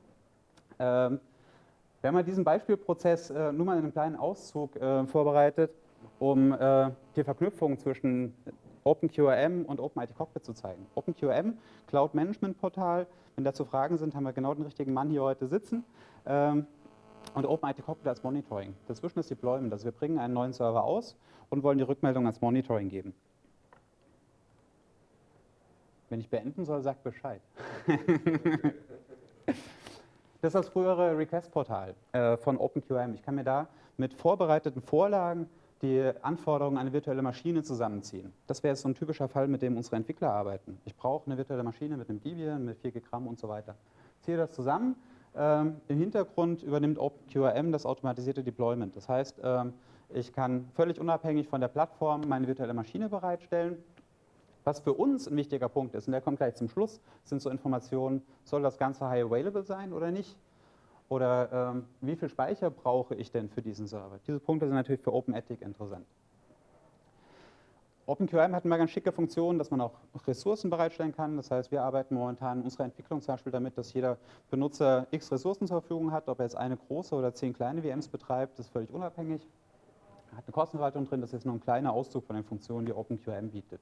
Wir haben diesen Beispielprozess nur mal in einem kleinen Auszug vorbereitet, um die Verknüpfung zwischen OpenQRM und OpenIT Cockpit zu zeigen. OpenQRM, Cloud Management Portal. Wenn dazu Fragen sind, haben wir genau den richtigen Mann hier heute sitzen. Und OpenIT Cockpit als Monitoring. Dazwischen ist Deployment. Also wir bringen einen neuen Server aus und wollen die Rückmeldung als Monitoring geben. Wenn ich beenden soll, sagt Bescheid. Das ist das frühere Request-Portal von OpenQRM. Ich kann mir da mit vorbereiteten Vorlagen die Anforderungen an eine virtuelle Maschine zusammenziehen. Das wäre jetzt so ein typischer Fall, mit dem unsere Entwickler arbeiten. Ich brauche eine virtuelle Maschine mit einem Debian, mit 4 GB und so weiter. Ziehe das zusammen. Im Hintergrund übernimmt OpenQRM das automatisierte Deployment. Das heißt, ich kann völlig unabhängig von der Plattform meine virtuelle Maschine bereitstellen. Was für uns ein wichtiger Punkt ist, und der kommt gleich zum Schluss, sind so Informationen: Soll das Ganze high available sein oder nicht? Oder wie viel Speicher brauche ich denn für diesen Server? Diese Punkte sind natürlich für OpenAttic interessant. OpenQRM hat eine ganz schicke Funktion, dass man auch Ressourcen bereitstellen kann. Das heißt, wir arbeiten momentan in unserer Entwicklung zum Beispiel damit, dass jeder Benutzer x Ressourcen zur Verfügung hat. Ob er jetzt eine große oder 10 kleine VMs betreibt, ist völlig unabhängig. Er hat eine Kostenverwaltung drin, das ist jetzt nur ein kleiner Auszug von den Funktionen, die OpenQRM bietet.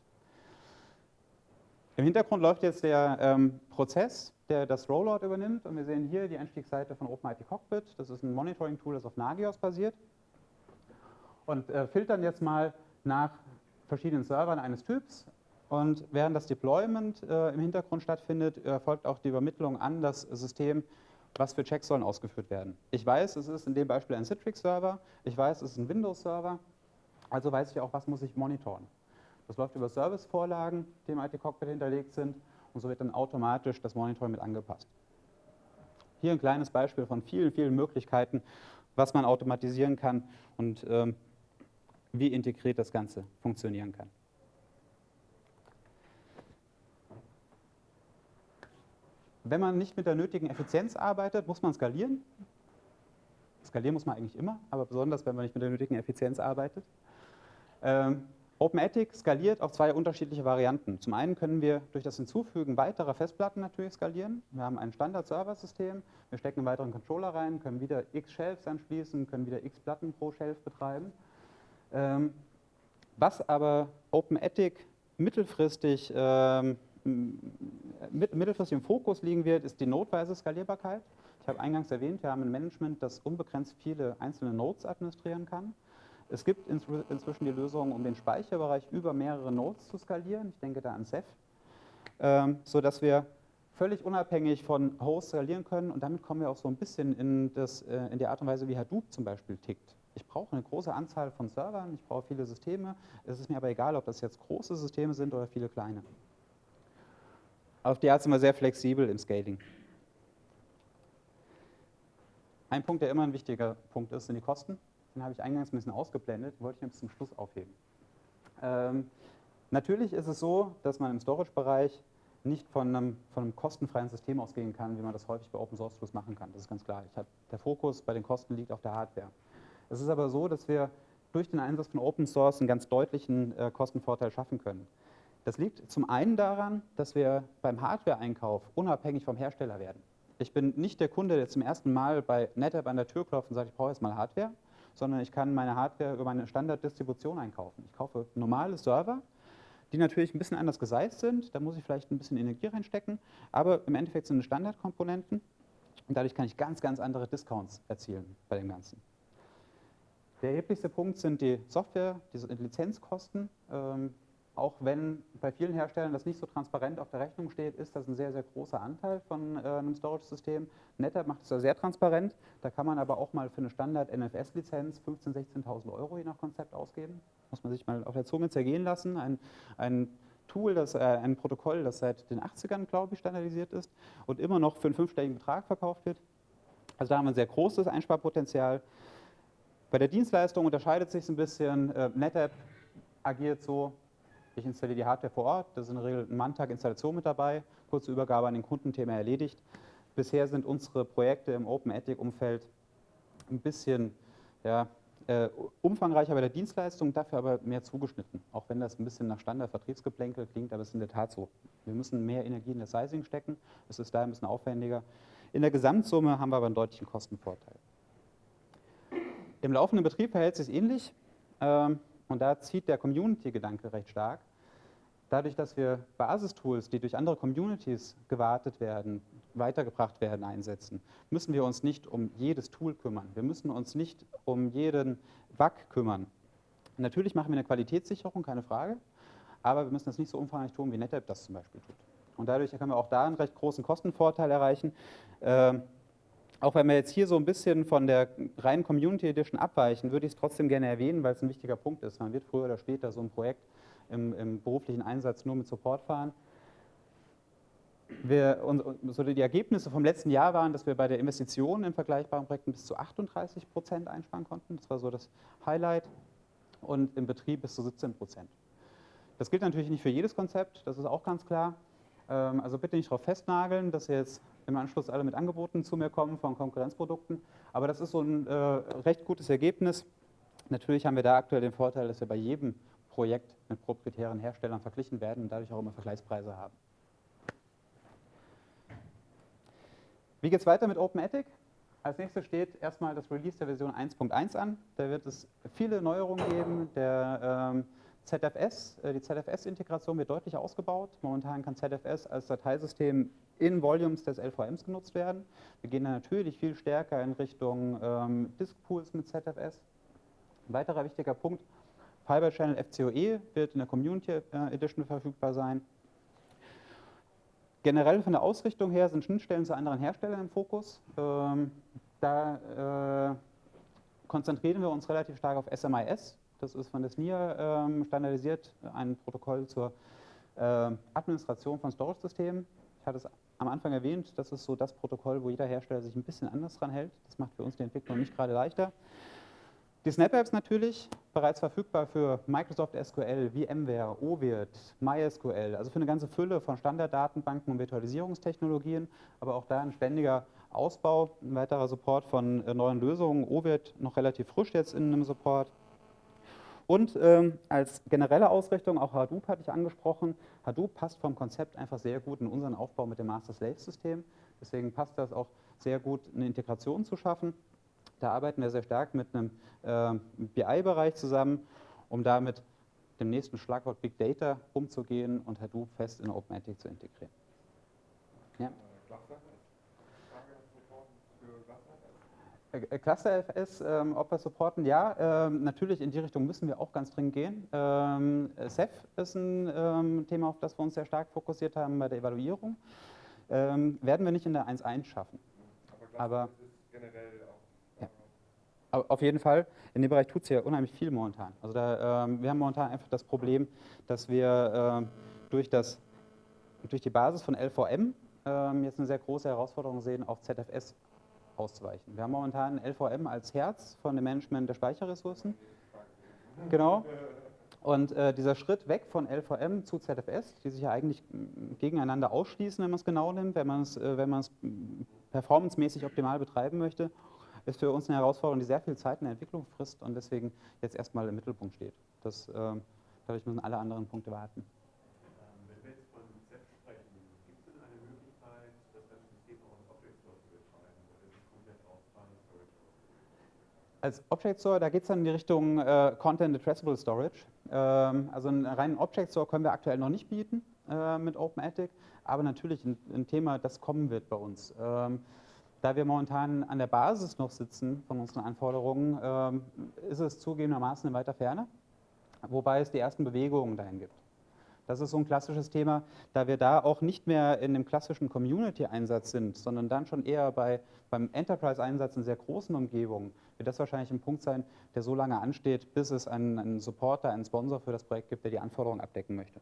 Im Hintergrund läuft jetzt der Prozess, der das Rollout übernimmt. Und wir sehen hier die Einstiegsseite von OpenIT Cockpit. Das ist ein Monitoring-Tool, das auf Nagios basiert. Und filtern jetzt mal nach verschiedenen Servern eines Typs. Und während das Deployment im Hintergrund stattfindet, erfolgt auch die Übermittlung an das System, was für Checks sollen ausgeführt werden. Ich weiß, es ist in dem Beispiel ein Citrix-Server. Ich weiß, es ist ein Windows-Server. Also weiß ich auch, was muss ich monitoren. Das läuft über Service-Vorlagen, die im IT Cockpit hinterlegt sind, und so wird dann automatisch das Monitoring mit angepasst. Hier ein kleines Beispiel von vielen, vielen Möglichkeiten, was man automatisieren kann und wie integriert das Ganze funktionieren kann. Wenn man nicht mit der nötigen Effizienz arbeitet, muss man skalieren. Skalieren muss man eigentlich immer, aber besonders, wenn man nicht mit der nötigen Effizienz arbeitet. OpenAttic skaliert auf 2 unterschiedliche Varianten. Zum einen können wir durch das Hinzufügen weiterer Festplatten natürlich skalieren. Wir haben ein Standard-Server-System, wir stecken einen weiteren Controller rein, können wieder x Shelves anschließen, können wieder x Platten pro Shelf betreiben. Was aber OpenAttic mittelfristig im Fokus liegen wird, ist die nodeweise Skalierbarkeit. Ich habe eingangs erwähnt, wir haben ein Management, das unbegrenzt viele einzelne Nodes administrieren kann. Es gibt inzwischen die Lösung, um den Speicherbereich über mehrere Nodes zu skalieren. Ich denke da an Ceph, sodass wir völlig unabhängig von Hosts skalieren können und damit kommen wir auch so ein bisschen in die Art und Weise, wie Hadoop zum Beispiel tickt. Ich brauche eine große Anzahl von Servern, ich brauche viele Systeme, es ist mir aber egal, ob das jetzt große Systeme sind oder viele kleine. Auf die Art sind wir sehr flexibel im Scaling. Ein Punkt, der immer ein wichtiger Punkt ist, sind die Kosten. Den habe ich eingangs ein bisschen ausgeblendet, wollte ich mir bis zum Schluss aufheben. Natürlich ist es so, dass man im Storage-Bereich nicht von einem kostenfreien System ausgehen kann, wie man das häufig bei Open-Source-Tools machen kann. Das ist ganz klar. Der Fokus bei den Kosten liegt auf der Hardware. Es ist aber so, dass wir durch den Einsatz von Open Source einen ganz deutlichen Kostenvorteil schaffen können. Das liegt zum einen daran, dass wir beim Hardware-Einkauf unabhängig vom Hersteller werden. Ich bin nicht der Kunde, der zum ersten Mal bei NetApp an der Tür klopft und sagt, ich brauche jetzt mal Hardware, sondern ich kann meine Hardware über eine Standarddistribution einkaufen. Ich kaufe normale Server, die natürlich ein bisschen anders gesized sind, da muss ich vielleicht ein bisschen Energie reinstecken, aber im Endeffekt sind es Standardkomponenten und dadurch kann ich ganz, ganz andere Discounts erzielen bei dem Ganzen. Der erheblichste Punkt sind die Software, diese Lizenzkosten. Auch wenn bei vielen Herstellern das nicht so transparent auf der Rechnung steht, ist das ein sehr, sehr großer Anteil von einem Storage-System. NetApp macht es ja sehr transparent. Da kann man aber auch mal für eine Standard-NFS-Lizenz 15.000, 16.000 € je nach Konzept ausgeben. Muss man sich mal auf der Zunge zergehen lassen. Ein Tool, ein Protokoll, das seit den 80ern, glaube ich, standardisiert ist und immer noch für einen 5-stelligen Betrag verkauft wird. Also da haben wir ein sehr großes Einsparpotenzial. Bei der Dienstleistung unterscheidet sich es ein bisschen. NetApp agiert so, ich installiere die Hardware vor Ort, da ist in der Regel ein Manntag Installation mit dabei, kurze Übergabe an den Kunden, Thema erledigt. Bisher sind unsere Projekte im OpenAttic-Umfeld ein bisschen umfangreicher bei der Dienstleistung, dafür aber mehr zugeschnitten. Auch wenn das ein bisschen nach Standard-Vertriebsgeplänkel klingt, aber es ist in der Tat so. Wir müssen mehr Energie in das Sizing stecken, es ist da ein bisschen aufwendiger. In der Gesamtsumme haben wir aber einen deutlichen Kostenvorteil. Im laufenden Betrieb verhält es sich ähnlich und da zieht der Community-Gedanke recht stark. Dadurch, dass wir Basistools, die durch andere Communities gewartet werden, weitergebracht werden, einsetzen, müssen wir uns nicht um jedes Tool kümmern. Wir müssen uns nicht um jeden Bug kümmern. Natürlich machen wir eine Qualitätssicherung, keine Frage, aber wir müssen das nicht so umfangreich tun, wie NetApp das zum Beispiel tut. Und dadurch können wir auch da einen recht großen Kostenvorteil erreichen. Auch wenn wir jetzt hier so ein bisschen von der reinen Community Edition abweichen, würde ich es trotzdem gerne erwähnen, weil es ein wichtiger Punkt ist. Man wird früher oder später so ein Projekt im beruflichen Einsatz nur mit Support fahren. Die Ergebnisse vom letzten Jahr waren, dass wir bei der Investition in vergleichbaren Projekten bis zu 38% einsparen konnten. Das war so das Highlight. Und im Betrieb bis zu 17%. Das gilt natürlich nicht für jedes Konzept, das ist auch ganz klar. Also bitte nicht darauf festnageln, dass ihr jetzt im Anschluss alle mit Angeboten zu mir kommen von Konkurrenzprodukten. Aber das ist so ein recht gutes Ergebnis. Natürlich haben wir da aktuell den Vorteil, dass wir bei jedem Projekt mit proprietären Herstellern verglichen werden und dadurch auch immer Vergleichspreise haben. Wie geht es weiter mit OpenAttic? Als nächstes steht erstmal das Release der Version 1.1 an. Da wird es viele Neuerungen geben. Die ZFS-Integration wird deutlich ausgebaut. Momentan kann ZFS als Dateisystem in Volumes des LVMs genutzt werden. Wir gehen dann natürlich viel stärker in Richtung Diskpools mit ZFS. Ein weiterer wichtiger Punkt, Fiber Channel FCOE wird in der Community Edition verfügbar sein. Generell von der Ausrichtung her sind Schnittstellen zu anderen Herstellern im Fokus. Da konzentrieren wir uns relativ stark auf SMIS. Das ist von der SNIA standardisiert, ein Protokoll zur Administration von Storage-Systemen. Ich hatte es am Anfang erwähnt, das ist so das Protokoll, wo jeder Hersteller sich ein bisschen anders dran hält. Das macht für uns die Entwicklung nicht gerade leichter. Die Snap-Apps natürlich, bereits verfügbar für Microsoft SQL, VMware, OVIRT, MySQL, also für eine ganze Fülle von Standarddatenbanken und Virtualisierungstechnologien, aber auch da ein ständiger Ausbau, ein weiterer Support von neuen Lösungen. OVIRT noch relativ frisch jetzt in einem Support. Und als generelle Ausrichtung, auch Hadoop hatte ich angesprochen, Hadoop passt vom Konzept einfach sehr gut in unseren Aufbau mit dem Master-Slave-System. Deswegen passt das auch sehr gut, eine Integration zu schaffen. Da arbeiten wir sehr stark mit einem BI-Bereich zusammen, um da mit dem nächsten Schlagwort Big Data umzugehen und Hadoop fest in OpenAttic zu integrieren. Ja. ClusterFS, ob wir supporten, ja, natürlich in die Richtung müssen wir auch ganz dringend gehen. Ceph ist ein Thema, auf das wir uns sehr stark fokussiert haben bei der Evaluierung. werden wir nicht in der 1.1 schaffen. Aber Cluster ist generell auch. ja. Aber auf jeden Fall, in dem Bereich tut es ja unheimlich viel momentan. Also wir haben momentan einfach das Problem, dass wir durch die Basis von LVM jetzt eine sehr große Herausforderung sehen, auf ZFS auszuweichen. Wir haben momentan LVM als Herz von dem Management der Speicherressourcen. Genau. Und dieser Schritt weg von LVM zu ZFS, die sich ja eigentlich gegeneinander ausschließen, wenn man es genau nimmt, wenn man es performancemäßig optimal betreiben möchte, ist für uns eine Herausforderung, die sehr viel Zeit in der Entwicklung frisst und deswegen jetzt erstmal im Mittelpunkt steht. Dadurch müssen alle anderen Punkte warten. Wenn wir jetzt von ZEP sprechen, gibt es denn eine Möglichkeit, das ganze System auch als Object Store zu betreiben oder ist es komplett auf File Storage ausgelegt? Als Object Store, da geht es dann in die Richtung Content Addressable Storage. Also einen reinen Object Store können wir aktuell noch nicht bieten mit OpenAttic, aber natürlich ein Thema, das kommen wird bei uns. Da wir momentan an der Basis noch sitzen von unseren Anforderungen, ist es zugegebenermaßen in weiter Ferne, wobei es die ersten Bewegungen dahin gibt. Das ist so ein klassisches Thema, da wir da auch nicht mehr in dem klassischen Community-Einsatz sind, sondern dann schon eher beim Enterprise-Einsatz in sehr großen Umgebungen, wird das wahrscheinlich ein Punkt sein, der so lange ansteht, bis es einen Supporter, einen Sponsor für das Projekt gibt, der die Anforderungen abdecken möchte.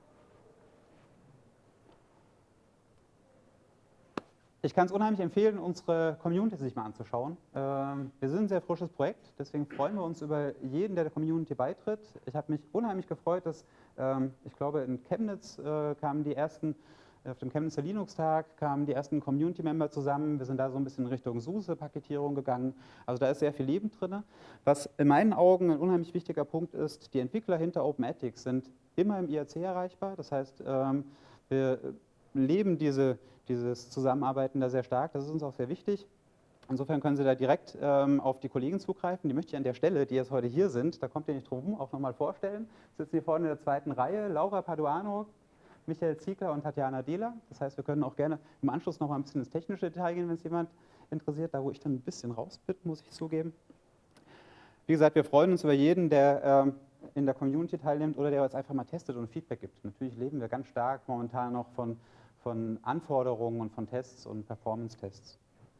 Ich kann es unheimlich empfehlen, unsere Community sich mal anzuschauen. Wir sind ein sehr frisches Projekt, deswegen freuen wir uns über jeden, der Community beitritt. Ich habe mich unheimlich gefreut, dass, ich glaube, in Chemnitz kamen die ersten, auf dem Chemnitzer Linux-Tag kamen die ersten Community-Member zusammen. Wir sind da so ein bisschen in Richtung SUSE-Paketierung gegangen. Also da ist sehr viel Leben drin. Was in meinen Augen ein unheimlich wichtiger Punkt ist, die Entwickler hinter OpenAttic sind immer im IRC erreichbar. Das heißt, wir leben dieses Zusammenarbeiten da sehr stark, das ist uns auch sehr wichtig. Insofern können Sie da direkt auf die Kollegen zugreifen. Die möchte ich an der Stelle, die jetzt heute hier sind, da kommt ihr nicht drum herum, auch nochmal vorstellen. Sitzen hier vorne in der zweiten Reihe, Laura Paduano, Michael Ziegler und Tatjana Dehler. Das heißt, wir können auch gerne im Anschluss noch mal ein bisschen ins technische Detail gehen, wenn es jemand interessiert, da wo ich dann ein bisschen raus bin, muss ich zugeben. Wie gesagt, wir freuen uns über jeden, der in der Community teilnimmt oder der uns einfach mal testet und Feedback gibt. Natürlich leben wir ganz stark momentan noch von Anforderungen und von Tests und Performance-Tests.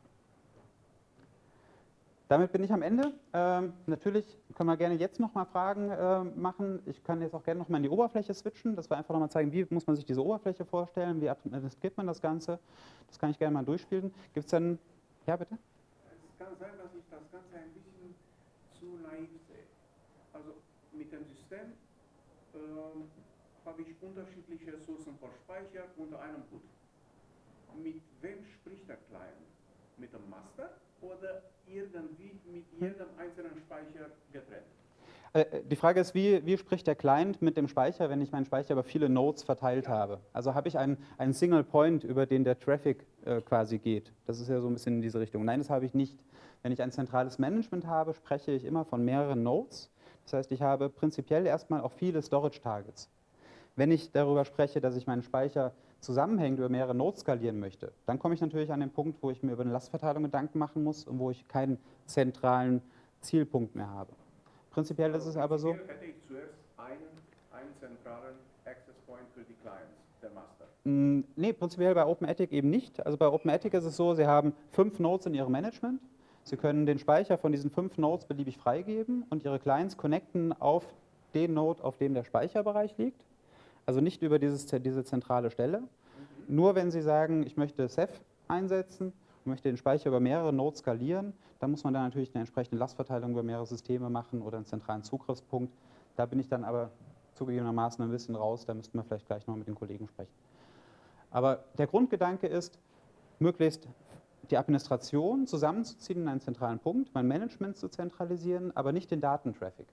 Damit bin ich am Ende. Natürlich können wir gerne jetzt noch mal Fragen machen. Ich kann jetzt auch gerne noch mal in die Oberfläche switchen, dass wir einfach noch mal zeigen, wie muss man sich diese Oberfläche vorstellen, wie administriert man das Ganze. Das kann ich gerne mal durchspielen. Gibt es dann, ja bitte? Es kann sein, dass ich das Ganze ein bisschen zu naiv sehe. Also mit dem System habe ich unterschiedliche Ressourcen für Speicher unter einem Hut. Mit wem spricht der Client? Mit dem Master oder irgendwie mit jedem einzelnen Speicher getrennt? Die Frage ist, wie spricht der Client mit dem Speicher, wenn ich meinen Speicher über viele Nodes verteilt habe? Also habe ich einen Single Point, über den der Traffic quasi geht? Das ist ja so ein bisschen in diese Richtung. Nein, das habe ich nicht. Wenn ich ein zentrales Management habe, spreche ich immer von mehreren Nodes. Das heißt, ich habe prinzipiell erstmal auch viele Storage-Targets. Wenn ich darüber spreche, dass ich meinen Speicher zusammenhängend über mehrere Nodes skalieren möchte, dann komme ich natürlich an den Punkt, wo ich mir über eine Lastverteilung Gedanken machen muss und wo ich keinen zentralen Zielpunkt mehr habe. Prinzipiell ist es aber so. Hier hätte ich zuerst einen zentralen Access Point für die Clients, der Master. Nee, prinzipiell bei OpenAttic eben nicht. Also bei OpenAttic ist es so, Sie haben 5 Nodes in Ihrem Management. Sie können den Speicher von diesen 5 Nodes beliebig freigeben und Ihre Clients connecten auf den Node, auf dem der Speicherbereich liegt. Also nicht über diese zentrale Stelle. Nur wenn Sie sagen, ich möchte Ceph einsetzen und möchte den Speicher über mehrere Nodes skalieren, dann muss man dann natürlich eine entsprechende Lastverteilung über mehrere Systeme machen oder einen zentralen Zugriffspunkt. Da bin ich dann aber zugegebenermaßen ein bisschen raus, da müssten wir vielleicht gleich noch mit den Kollegen sprechen. Aber der Grundgedanke ist, möglichst die Administration zusammenzuziehen in einen zentralen Punkt, mein Management zu zentralisieren, aber nicht den Datentraffic.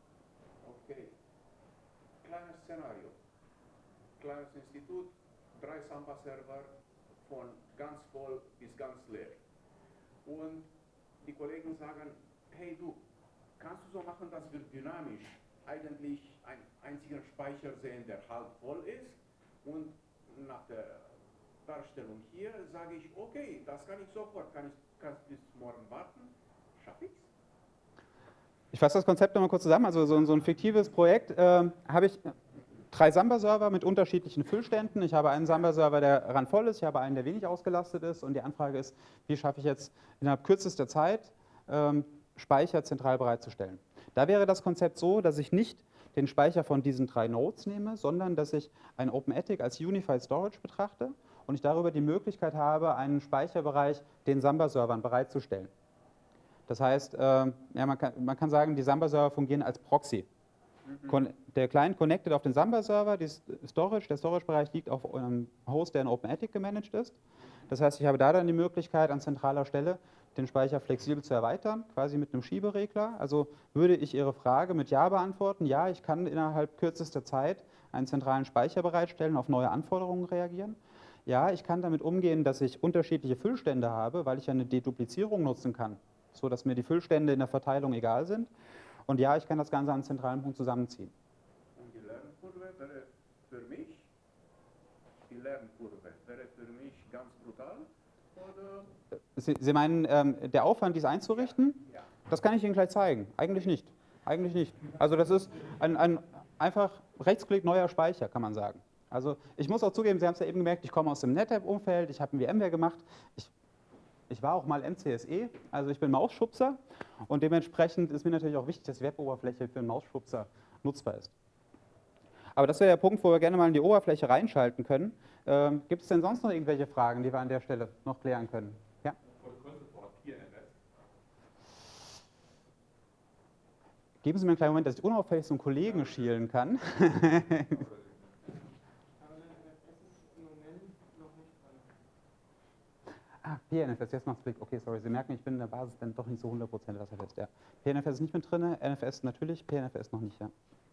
Okay. Kleines Szenario. Kleines Institut, 3 Samba-Server von ganz voll bis ganz leer. Und die Kollegen sagen, hey du, kannst du so machen, dass wir dynamisch eigentlich einen einzigen Speicher sehen, der halb voll ist und nach der Darstellung hier sage ich, okay, das kann ich sofort, kann ich bis morgen warten, schaffe ich's? Ich fasse das Konzept nochmal kurz zusammen. Also so ein fiktives Projekt habe ich 3 Samba-Server mit unterschiedlichen Füllständen. Ich habe einen Samba-Server, der randvoll ist, ich habe einen, der wenig ausgelastet ist und die Anfrage ist, wie schaffe ich jetzt innerhalb kürzester Zeit Speicher zentral bereitzustellen. Da wäre das Konzept so, dass ich nicht den Speicher von diesen 3 Nodes nehme, sondern dass ich ein OpenATIC als Unified Storage betrachte und ich darüber die Möglichkeit habe, einen Speicherbereich den Samba-Servern bereitzustellen. Das heißt, ja, man kann sagen, die Samba-Server fungieren als Proxy. Der Client connectet auf den Samba-Server, der Storage-Bereich liegt auf einem Host, der in OpenATIC gemanagt ist. Das heißt, ich habe da dann die Möglichkeit, an zentraler Stelle den Speicher flexibel zu erweitern, quasi mit einem Schieberegler. Also würde ich Ihre Frage mit Ja beantworten, ja, ich kann innerhalb kürzester Zeit einen zentralen Speicher bereitstellen, auf neue Anforderungen reagieren. Ja, ich kann damit umgehen, dass ich unterschiedliche Füllstände habe, weil ich eine Deduplizierung nutzen kann, so dass mir die Füllstände in der Verteilung egal sind. Und ja, ich kann das Ganze an einem zentralen Punkt zusammenziehen. Und die Lernkurve wäre für mich, ganz brutal? Oder? Sie meinen, der Aufwand, dies einzurichten? Ja. Das kann ich Ihnen gleich zeigen. Eigentlich nicht. Eigentlich nicht. Also das ist ein einfach Rechtsklick neuer Speicher, kann man sagen. Also ich muss auch zugeben, Sie haben es ja eben gemerkt, ich komme aus dem NetApp-Umfeld, ich habe ein VMware gemacht. Ich war auch mal MCSE, also ich bin Mausschubser und dementsprechend ist mir natürlich auch wichtig, dass die Web-Oberfläche für einen Mausschubser nutzbar ist. Aber das wäre der Punkt, wo wir gerne mal in die Oberfläche reinschalten können. Gibt es denn sonst noch irgendwelche Fragen, die wir an der Stelle noch klären können? Ja? Geben Sie mir einen kleinen Moment, dass ich unauffällig zum Kollegen schielen kann. PNFS, jetzt macht's Blick. Okay, sorry, Sie merken, ich bin in der Basis dann doch nicht so 100% wasserfest. Ja. PNFS ist nicht mit drin, NFS natürlich, PNFS noch nicht, ja.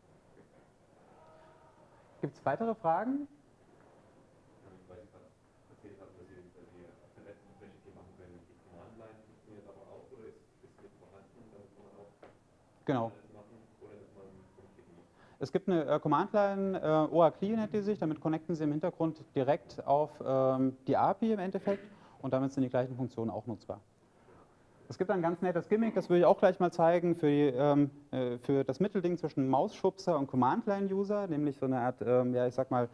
Gibt es weitere Fragen? Weil Sie gerade erzählt haben, dass Sie auf der Netzfläche machen können, die Command-Line funktioniert aber auch, oder ist mit vorhanden, damit man auch genau. machen, oder dass man umklicken muss? Es gibt eine Command-Line, OACLI nennt die sich, damit connecten Sie im Hintergrund direkt auf die API im Endeffekt und damit sind die gleichen Funktionen auch nutzbar. Es gibt ein ganz nettes Gimmick, das würde ich auch gleich mal zeigen, für das Mittelding zwischen Mausschubser und Command-Line-User, nämlich so eine Art, ja, ich sag mal,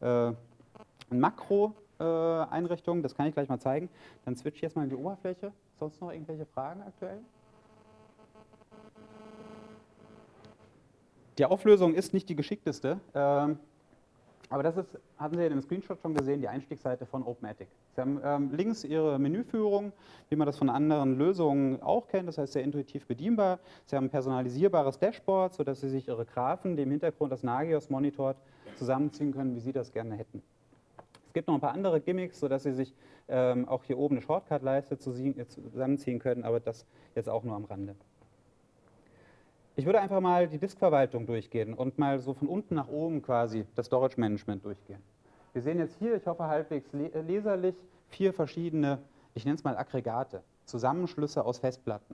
Makro-Einrichtung, das kann ich gleich mal zeigen. Dann switche ich jetzt mal in die Oberfläche. Sonst noch irgendwelche Fragen aktuell? Die Auflösung ist nicht die geschickteste, aber das ist, hatten Sie in dem Screenshot schon gesehen, die Einstiegsseite von OpenATIC. Sie haben links Ihre Menüführung, wie man das von anderen Lösungen auch kennt, das heißt sehr intuitiv bedienbar. Sie haben ein personalisierbares Dashboard, sodass Sie sich Ihre Graphen, die im Hintergrund das Nagios monitort, zusammenziehen können, wie Sie das gerne hätten. Es gibt noch ein paar andere Gimmicks, sodass Sie sich auch hier oben eine Shortcut-Leiste zusammenziehen können, aber das jetzt auch nur am Rande. Ich würde einfach mal die Diskverwaltung durchgehen und mal so von unten nach oben quasi das Storage Management durchgehen. Wir sehen jetzt hier, ich hoffe halbwegs leserlich, 4 verschiedene, ich nenne es mal Aggregate, Zusammenschlüsse aus Festplatten.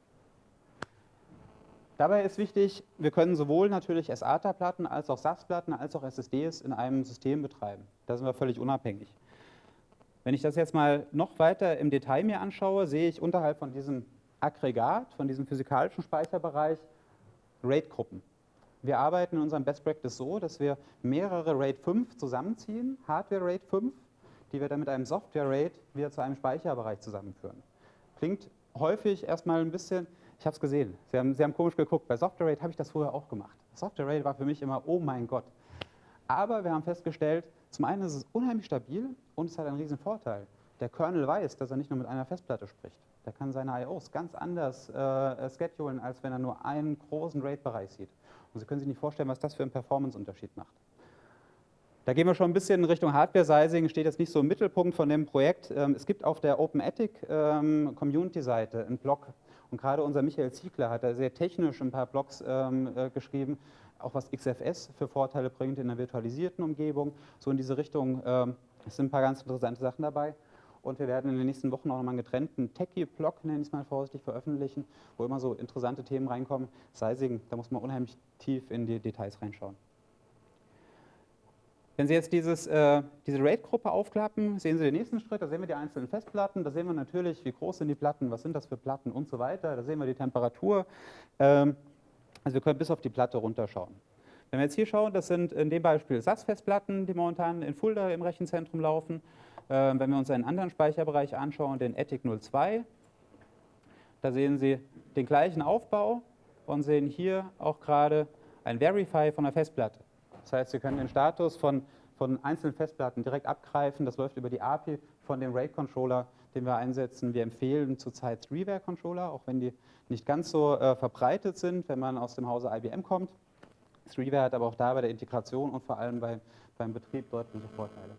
Dabei ist wichtig, wir können sowohl natürlich SATA-Platten als auch SAS-Platten als auch SSDs in einem System betreiben. Da sind wir völlig unabhängig. Wenn ich das jetzt mal noch weiter im Detail mir anschaue, sehe ich unterhalb von diesem Aggregat, von diesem physikalischen Speicherbereich, RAID-Gruppen. Wir arbeiten in unserem Best Practice so, dass wir mehrere RAID 5 zusammenziehen, Hardware RAID 5, die wir dann mit einem Software RAID wieder zu einem Speicherbereich zusammenführen. Klingt häufig erstmal ein bisschen, ich habe es gesehen, Sie haben komisch geguckt, bei Software RAID habe ich das vorher auch gemacht. Software RAID war für mich immer, oh mein Gott. Aber wir haben festgestellt, zum einen ist es unheimlich stabil und es hat einen riesen Vorteil. Der Kernel weiß, dass er nicht nur mit einer Festplatte spricht. Der kann seine I.O.s ganz anders schedulen, als wenn er nur einen großen RAID-Bereich sieht. Und Sie können sich nicht vorstellen, was das für einen Performance-Unterschied macht. Da gehen wir schon ein bisschen in Richtung Hardware-Sizing, steht jetzt nicht so im Mittelpunkt von dem Projekt. Es gibt auf der OpenATIC Community-Seite einen Blog. Und gerade unser Michael Ziegler hat da sehr technisch ein paar Blogs geschrieben, auch was XFS für Vorteile bringt in einer virtualisierten Umgebung. So in diese Richtung, es sind ein paar ganz interessante Sachen dabei. Und wir werden in den nächsten Wochen auch nochmal einen getrennten Techie-Blog, nenne ich es mal vorsichtig, veröffentlichen, wo immer so interessante Themen reinkommen. Sizing, da muss man unheimlich tief in die Details reinschauen. Wenn Sie jetzt diese RAID-Gruppe aufklappen, sehen Sie den nächsten Schritt, da sehen wir die einzelnen Festplatten, da sehen wir natürlich, wie groß sind die Platten, was sind das für Platten und so weiter, da sehen wir die Temperatur, also wir können bis auf die Platte runterschauen. Wenn wir jetzt hier schauen, das sind in dem Beispiel SAS-Festplatten, die momentan in Fulda im Rechenzentrum laufen. Wenn wir uns einen anderen Speicherbereich anschauen, den Attic 02, da sehen Sie den gleichen Aufbau und sehen hier auch gerade ein Verify von der Festplatte. Das heißt, Sie können den Status von einzelnen Festplatten direkt abgreifen. Das läuft über die API von dem RAID-Controller, den wir einsetzen. Wir empfehlen zurzeit 3-Ware-Controller, auch wenn die nicht ganz so verbreitet sind, wenn man aus dem Hause IBM kommt. 3-Ware hat aber auch da bei der Integration und vor allem beim Betrieb deutliche Vorteile.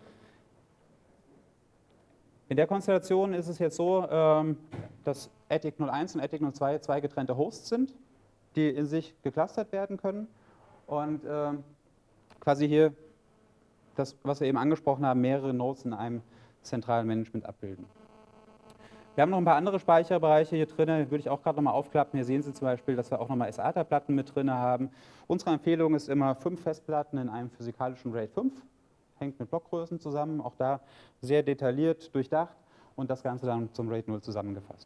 In der Konstellation ist es jetzt so, dass Attic 01 und Attic 02 zwei getrennte Hosts sind, die in sich geclustert werden können und quasi hier das, was wir eben angesprochen haben, mehrere Nodes in einem zentralen Management abbilden. Wir haben noch ein paar andere Speicherbereiche hier drin, würde ich auch gerade nochmal aufklappen. Hier sehen Sie zum Beispiel, dass wir auch nochmal SATA-Platten mit drin haben. Unsere Empfehlung ist immer 5 Festplatten in einem physikalischen RAID 5. Hängt mit Blockgrößen zusammen, auch da sehr detailliert durchdacht und das Ganze dann zum RAID 0 zusammengefasst.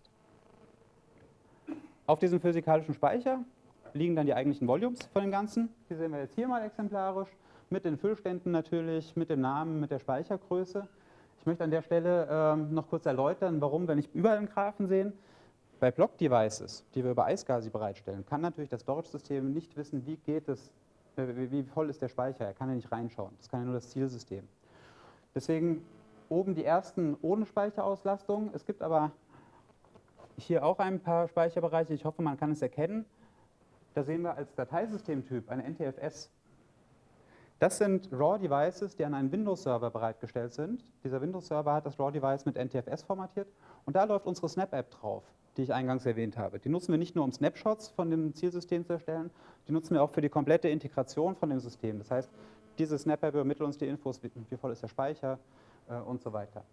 Auf diesem physikalischen Speicher liegen dann die eigentlichen Volumes von dem Ganzen. Die sehen wir jetzt hier mal exemplarisch, mit den Füllständen natürlich, mit dem Namen, mit der Speichergröße. Ich möchte an der Stelle noch kurz erläutern, warum wir nicht überall einen Graphen sehen. Bei Block-Devices, die wir über iSCSI bereitstellen, kann natürlich das Storage-System nicht wissen, wie voll ist der Speicher. Er kann ja nicht reinschauen. Das kann ja nur das Zielsystem. Deswegen oben die ersten ohne Speicherauslastung. Es gibt aber hier auch ein paar Speicherbereiche. Ich hoffe, man kann es erkennen. Da sehen wir als Dateisystemtyp eine NTFS. Das sind RAW-Devices, die an einen Windows-Server bereitgestellt sind. Dieser Windows-Server hat das RAW-Device mit NTFS formatiert und da läuft unsere Snap-App drauf, die ich eingangs erwähnt habe. Die nutzen wir nicht nur, um Snapshots von dem Zielsystem zu erstellen, die nutzen wir auch für die komplette Integration von dem System. Das heißt, diese Snap-App übermittelt uns die Infos, wie voll ist der Speicher und so weiter.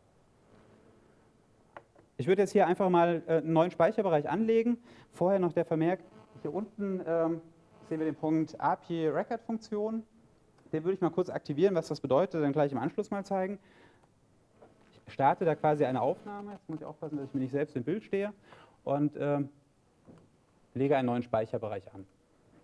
Ich würde jetzt hier einfach mal einen neuen Speicherbereich anlegen. Vorher noch der Vermerk, hier unten sehen wir den Punkt API Record-Funktion. Den würde ich mal kurz aktivieren, was das bedeutet, dann gleich im Anschluss mal zeigen. Ich starte da quasi eine Aufnahme, jetzt muss ich aufpassen, dass ich mir nicht selbst im Bild stehe, und lege einen neuen Speicherbereich an.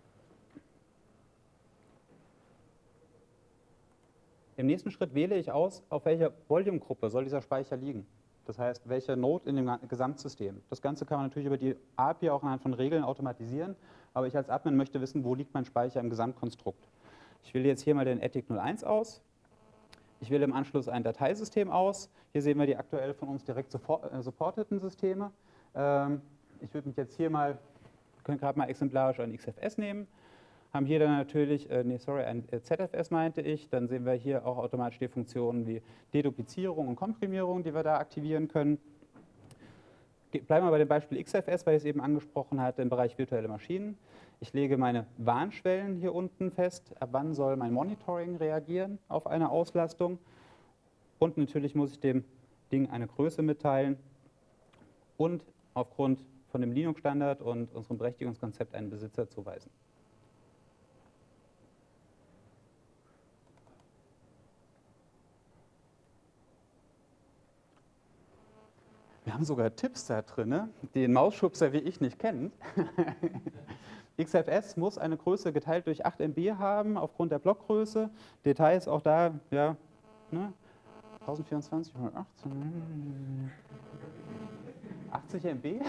Im nächsten Schritt wähle ich aus, auf welcher Volume-Gruppe soll dieser Speicher liegen. Das heißt, welche Node in dem Gesamtsystem. Das Ganze kann man natürlich über die API auch anhand von Regeln automatisieren, aber ich als Admin möchte wissen, wo liegt mein Speicher im Gesamtkonstrukt. Ich wähle jetzt hier mal den Attic 01 aus. Ich wähle im Anschluss ein Dateisystem aus. Hier sehen wir die aktuell von uns direkt supporteten Systeme. Ich würde mich jetzt hier mal, wir können gerade mal exemplarisch ein XFS nehmen. Haben hier dann natürlich, ein ZFS meinte ich. Dann sehen wir hier auch automatisch die Funktionen wie Deduplizierung und Komprimierung, die wir da aktivieren können. Bleiben wir bei dem Beispiel XFS, weil ich es eben angesprochen hatte, im Bereich virtuelle Maschinen. Ich lege meine Warnschwellen hier unten fest. Ab wann soll mein Monitoring reagieren auf eine Auslastung? Und natürlich muss ich dem Ding eine Größe mitteilen und aufgrund von dem Linux-Standard und unserem Berechtigungskonzept einen Besitzer zuweisen. Wir haben sogar Tipps da drin, die den Mausschubser wie ich nicht kennen. XFS muss eine Größe geteilt durch 8 MB haben, aufgrund der Blockgröße. Details auch da, ja, ne? 1024, 118, 80 MB.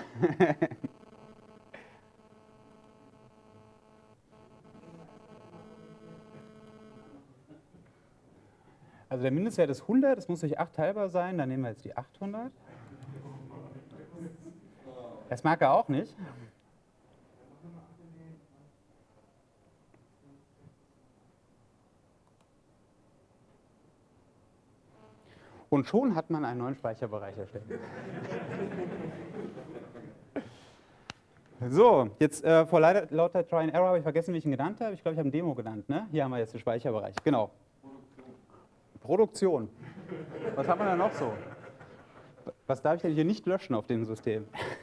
Also der Mindestwert ist 100, das muss durch 8 teilbar sein, dann nehmen wir jetzt die 800. Das mag er auch nicht. Und schon hat man einen neuen Speicherbereich erstellt. So, jetzt vor lauter Try and Error habe ich vergessen, wie ich ihn genannt habe. Ich glaube, ich habe eine Demo genannt. Ne? Hier haben wir jetzt den Speicherbereich. Genau. Produktion. Was haben wir da noch so? Was darf ich denn hier nicht löschen auf dem System?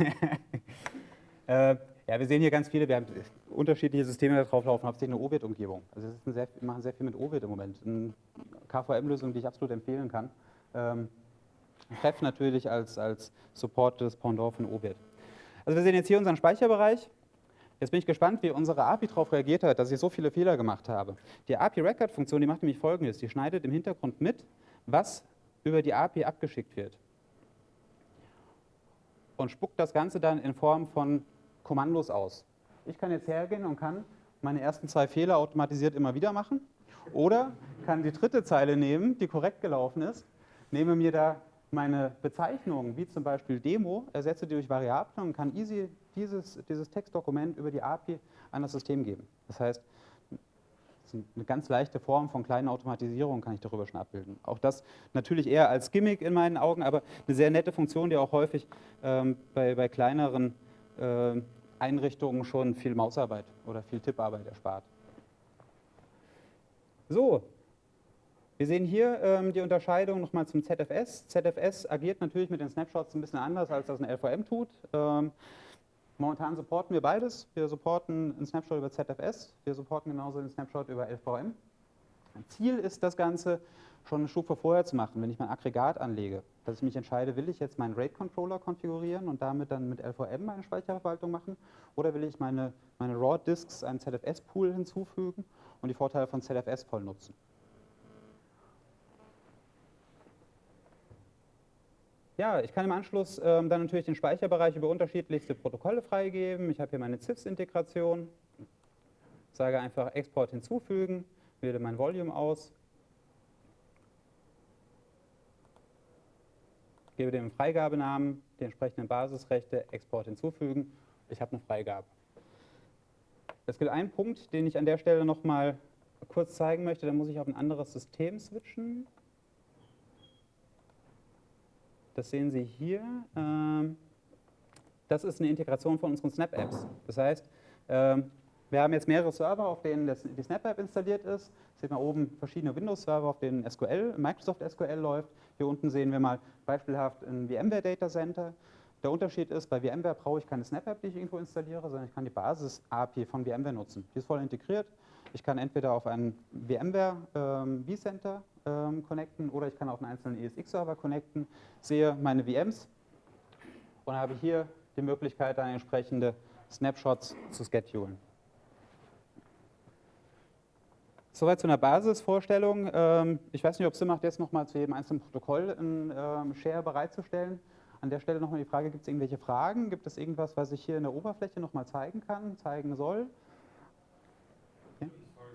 Ja, wir sehen hier ganz viele, wir haben unterschiedliche Systeme, da drauf laufen, hauptsächlich eine OVID-Umgebung. Also wir machen sehr viel mit OVID im Moment. Eine KVM-Lösung, die ich absolut empfehlen kann. Treff natürlich als supportetes Pendant von OVID. Also wir sehen jetzt hier unseren Speicherbereich. Jetzt bin ich gespannt, wie unsere API darauf reagiert hat, dass ich so viele Fehler gemacht habe. Die API-Record-Funktion, die macht nämlich Folgendes. Die schneidet im Hintergrund mit, was über die API abgeschickt wird. Und spuckt das Ganze dann in Form von Kommandos aus. Ich kann jetzt hergehen und kann meine ersten 2 Fehler automatisiert immer wieder machen. Oder kann die dritte Zeile nehmen, die korrekt gelaufen ist, nehme mir da meine Bezeichnung, wie zum Beispiel Demo, ersetze die durch Variablen und kann easy dieses Textdokument über die API an das System geben. Das heißt, eine ganz leichte Form von kleinen Automatisierungen kann ich darüber schon abbilden. Auch das natürlich eher als Gimmick in meinen Augen, aber eine sehr nette Funktion, die auch häufig bei kleineren Einrichtungen schon viel Mausarbeit oder viel Tipparbeit erspart. So, wir sehen hier die Unterscheidung nochmal zum ZFS. ZFS agiert natürlich mit den Snapshots ein bisschen anders, als das ein LVM tut. Momentan supporten wir beides. Wir supporten einen Snapshot über ZFS, wir supporten genauso den Snapshot über LVM. Ziel ist das Ganze, schon eine Stufe vorher zu machen, wenn ich mein Aggregat anlege, dass ich mich entscheide, will ich jetzt meinen RAID-Controller konfigurieren und damit dann mit LVM meine Speicherverwaltung machen, oder will ich meine RAW-Disks einem ZFS-Pool hinzufügen und die Vorteile von ZFS voll nutzen. Ja, ich kann im Anschluss dann natürlich den Speicherbereich über unterschiedlichste Protokolle freigeben. Ich habe hier meine CIFS-Integration, sage einfach Export hinzufügen, wähle mein Volume aus, gebe dem Freigabenamen, die entsprechenden Basisrechte, Export hinzufügen. Ich habe eine Freigabe. Es gibt einen Punkt, den ich an der Stelle noch mal kurz zeigen möchte. Da muss ich auf ein anderes System switchen. Das sehen Sie hier. Das ist eine Integration von unseren Snap-Apps. Das heißt, wir haben jetzt mehrere Server, auf denen die Snap-App installiert ist. Sieht man oben verschiedene Windows-Server, auf denen Microsoft SQL läuft. Hier unten sehen wir mal beispielhaft ein VMware Data Center. Der Unterschied ist, bei VMware brauche ich keine Snap-App, die ich irgendwo installiere, sondern ich kann die Basis-API von VMware nutzen. Die ist voll integriert. Ich kann entweder auf einen VMware vCenter connecten oder ich kann auf einen einzelnen ESX-Server connecten, sehe meine VMs und habe hier die Möglichkeit, dann entsprechende Snapshots zu schedulen. Soweit zu einer Basisvorstellung. Ich weiß nicht, ob es Sinn macht, jetzt nochmal zu jedem einzelnen Protokoll einen Share bereitzustellen. An der Stelle nochmal die Frage, gibt es irgendwelche Fragen? Gibt es irgendwas, was ich hier in der Oberfläche nochmal zeigen kann, zeigen soll? Ja?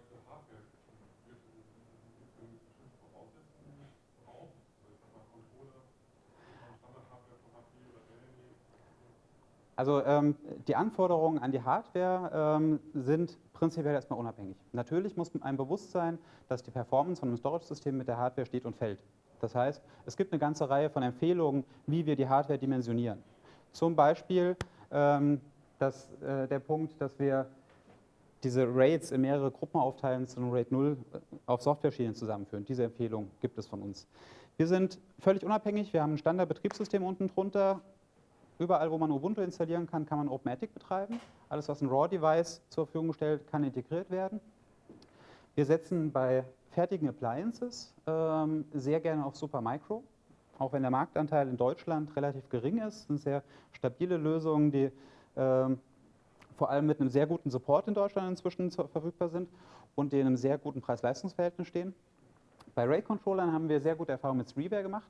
Also die Anforderungen an die Hardware sind prinzipiell erstmal unabhängig. Natürlich muss einem bewusst sein, dass die Performance von einem Storage-System mit der Hardware steht und fällt. Das heißt, es gibt eine ganze Reihe von Empfehlungen, wie wir die Hardware dimensionieren. Zum Beispiel der Punkt, dass wir diese RAIDs in mehrere Gruppen aufteilen, zu einem RAID 0 auf Software-Schienen zusammenführen. Diese Empfehlung gibt es von uns. Wir sind völlig unabhängig, wir haben ein Standard-Betriebssystem unten drunter. Überall, wo man Ubuntu installieren kann, kann man Openmatic betreiben. Alles, was ein RAW-Device zur Verfügung stellt, kann integriert werden. Wir setzen bei fertigen Appliances sehr gerne auf Supermicro. Auch wenn der Marktanteil in Deutschland relativ gering ist, sind sehr stabile Lösungen, die vor allem mit einem sehr guten Support in Deutschland inzwischen verfügbar sind und die in einem sehr guten Preis-Leistungs-Verhältnis stehen. Bei RAID-Controllern haben wir sehr gute Erfahrungen mit Sreeware gemacht.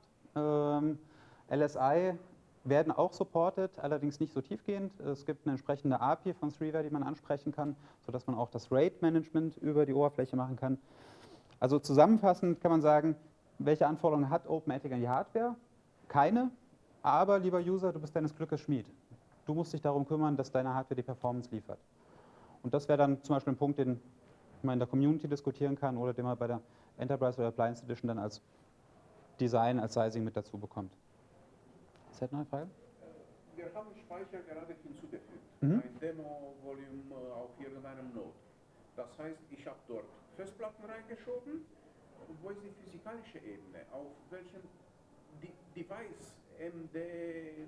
LSI werden auch supported, allerdings nicht so tiefgehend. Es gibt eine entsprechende API von Sreeware, die man ansprechen kann, sodass man auch das RAID-Management über die Oberfläche machen kann. Also zusammenfassend kann man sagen, welche Anforderungen hat Openmatic an die Hardware? Keine, aber lieber User, du bist deines Glückes Schmied. Du musst dich darum kümmern, dass deine Hardware die Performance liefert. Und das wäre dann zum Beispiel ein Punkt, den man in der Community diskutieren kann oder den man bei der Enterprise oder Appliance Edition dann als Design, als Sizing mit dazu bekommt. Ist das noch eine Frage? Wir haben Speicher gerade hinzugefügt, ein Demo-Volume auf irgendeinem Node. Das heißt, ich habe dort Festplatten reingeschoben. Und wo ist die physikalische Ebene? Auf welchem Device MD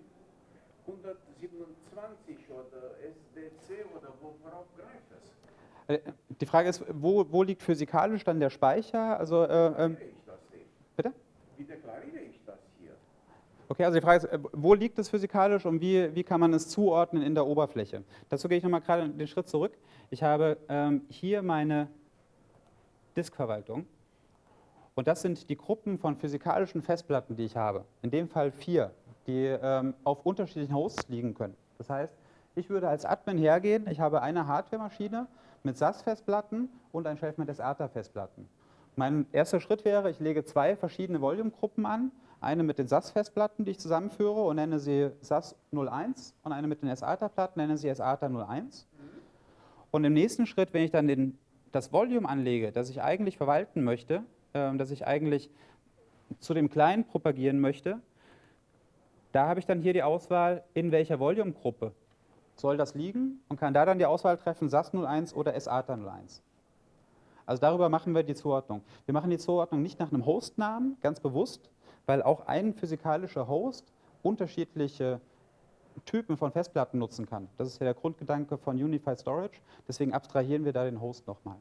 127 oder SDC oder worauf greift es? Die Frage ist, wo liegt physikalisch dann der Speicher? Also, Wie deklariere ich das denn? bitte? Wie deklariere ich das hier? Okay, also die Frage ist, wo liegt es physikalisch und wie kann man es zuordnen in der Oberfläche? Dazu gehe ich nochmal gerade den Schritt zurück. Ich habe hier meine Diskverwaltung und das sind die Gruppen von physikalischen Festplatten, die ich habe. In dem Fall 4, die auf unterschiedlichen Hosts liegen können. Das heißt, ich würde als Admin hergehen, ich habe eine Hardware-Maschine mit SAS-Festplatten und ein Shelf mit SATA-Festplatten. Mein erster Schritt wäre, ich lege 2 verschiedene Volume-Gruppen an, eine mit den SAS-Festplatten, die ich zusammenführe und nenne sie SAS 01 und eine mit den SATA-Platten, nenne sie SATA 01. Und im nächsten Schritt, wenn ich dann das Volume anlege, das ich eigentlich verwalten möchte, das ich eigentlich zu dem Client propagieren möchte, da habe ich dann hier die Auswahl, in welcher Volume-Gruppe soll das liegen und kann da dann die Auswahl treffen, SAS 01 oder SATA 01. Also darüber machen wir die Zuordnung. Wir machen die Zuordnung nicht nach einem Hostnamen, ganz bewusst, weil auch ein physikalischer Host unterschiedliche Typen von Festplatten nutzen kann. Das ist ja der Grundgedanke von Unified Storage, deswegen abstrahieren wir da den Host nochmal.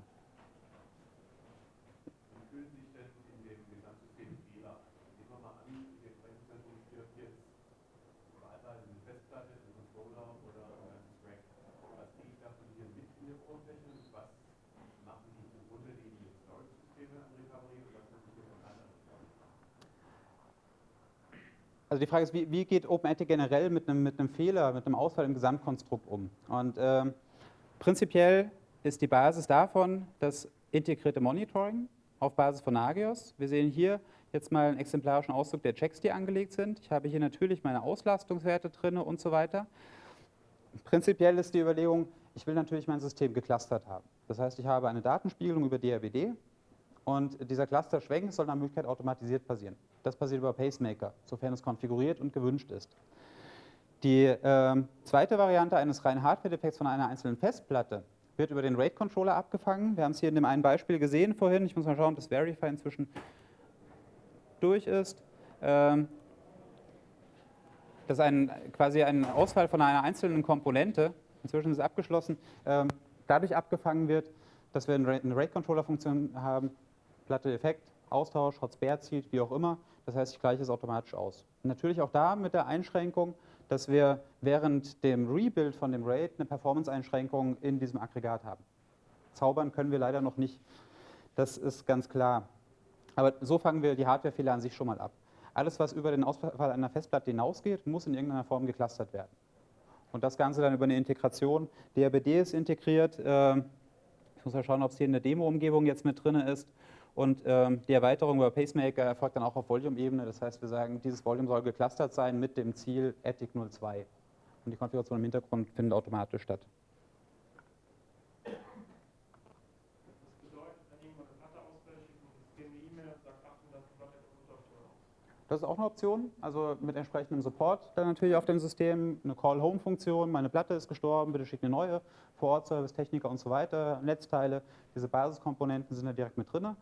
Wie fühlen sich denn in dem Gesamtsystem Fehler? Nehmen wir mal an, Ihr Rechenzentrum stirbt jetzt wahlweise eine Festplatte, ein Controller oder ein Rack. Was kriege ich davon hier mit in der Oberfläche? Was machen die zugrunde liegenden Storage-Systeme an Recovery und was machen die von anderen? Also die Frage ist, wie geht OpenATIC generell mit einem Fehler, mit einem Ausfall im Gesamtkonstrukt um? Und prinzipiell ist die Basis davon das integrierte Monitoring auf Basis von Nagios. Wir sehen hier jetzt mal einen exemplarischen Ausdruck der Checks, die angelegt sind. Ich habe hier natürlich meine Auslastungswerte drin und so weiter. Prinzipiell ist die Überlegung, ich will natürlich mein System geclustert haben. Das heißt, ich habe eine Datenspiegelung über DRBD und dieser Cluster-Schwenk soll nach Möglichkeit automatisiert passieren. Das passiert über Pacemaker, sofern es konfiguriert und gewünscht ist. Die zweite Variante eines reinen Hardware-Defekts von einer einzelnen Festplatte wird über den RAID-Controller abgefangen. Wir haben es hier in dem einen Beispiel gesehen vorhin. Ich muss mal schauen, ob das Verify inzwischen durch ist. Dass quasi ein Ausfall von einer einzelnen Komponente, inzwischen ist es abgeschlossen, dadurch abgefangen wird, dass wir eine RAID-Controller-Funktion haben, Platte Effekt, Austausch, Hot-Spare zieht, wie auch immer. Das heißt, ich gleiche es automatisch aus. Und natürlich auch da mit der Einschränkung, dass wir während dem Rebuild von dem RAID eine Performance-Einschränkung in diesem Aggregat haben. Zaubern können wir leider noch nicht, das ist ganz klar. Aber so fangen wir die Hardwarefehler an sich schon mal ab. Alles, was über den Ausfall einer Festplatte hinausgeht, muss in irgendeiner Form geclustert werden. Und das Ganze dann über eine Integration. DRBD ist integriert. Ich muss mal schauen, ob es hier in der Demo-Umgebung jetzt mit drin ist. Und die Erweiterung über Pacemaker erfolgt dann auch auf Volume-Ebene. Das heißt, wir sagen, dieses Volume soll geclustert sein mit dem Ziel ATIC 02. Und die Konfiguration im Hintergrund findet automatisch statt. Das bedeutet, wenn jemand eine Platte ausfällt, schickt man das System eine E-Mail und sagt, Achtung, das ist eine Platte unterstützt. Das ist auch eine Option, also mit entsprechendem Support dann natürlich auf dem System, eine Call-Home-Funktion, meine Platte ist gestorben, bitte schickt eine neue, Vor-Ort-Service, Techniker und so weiter, Netzteile, diese Basiskomponenten sind da direkt mit drin.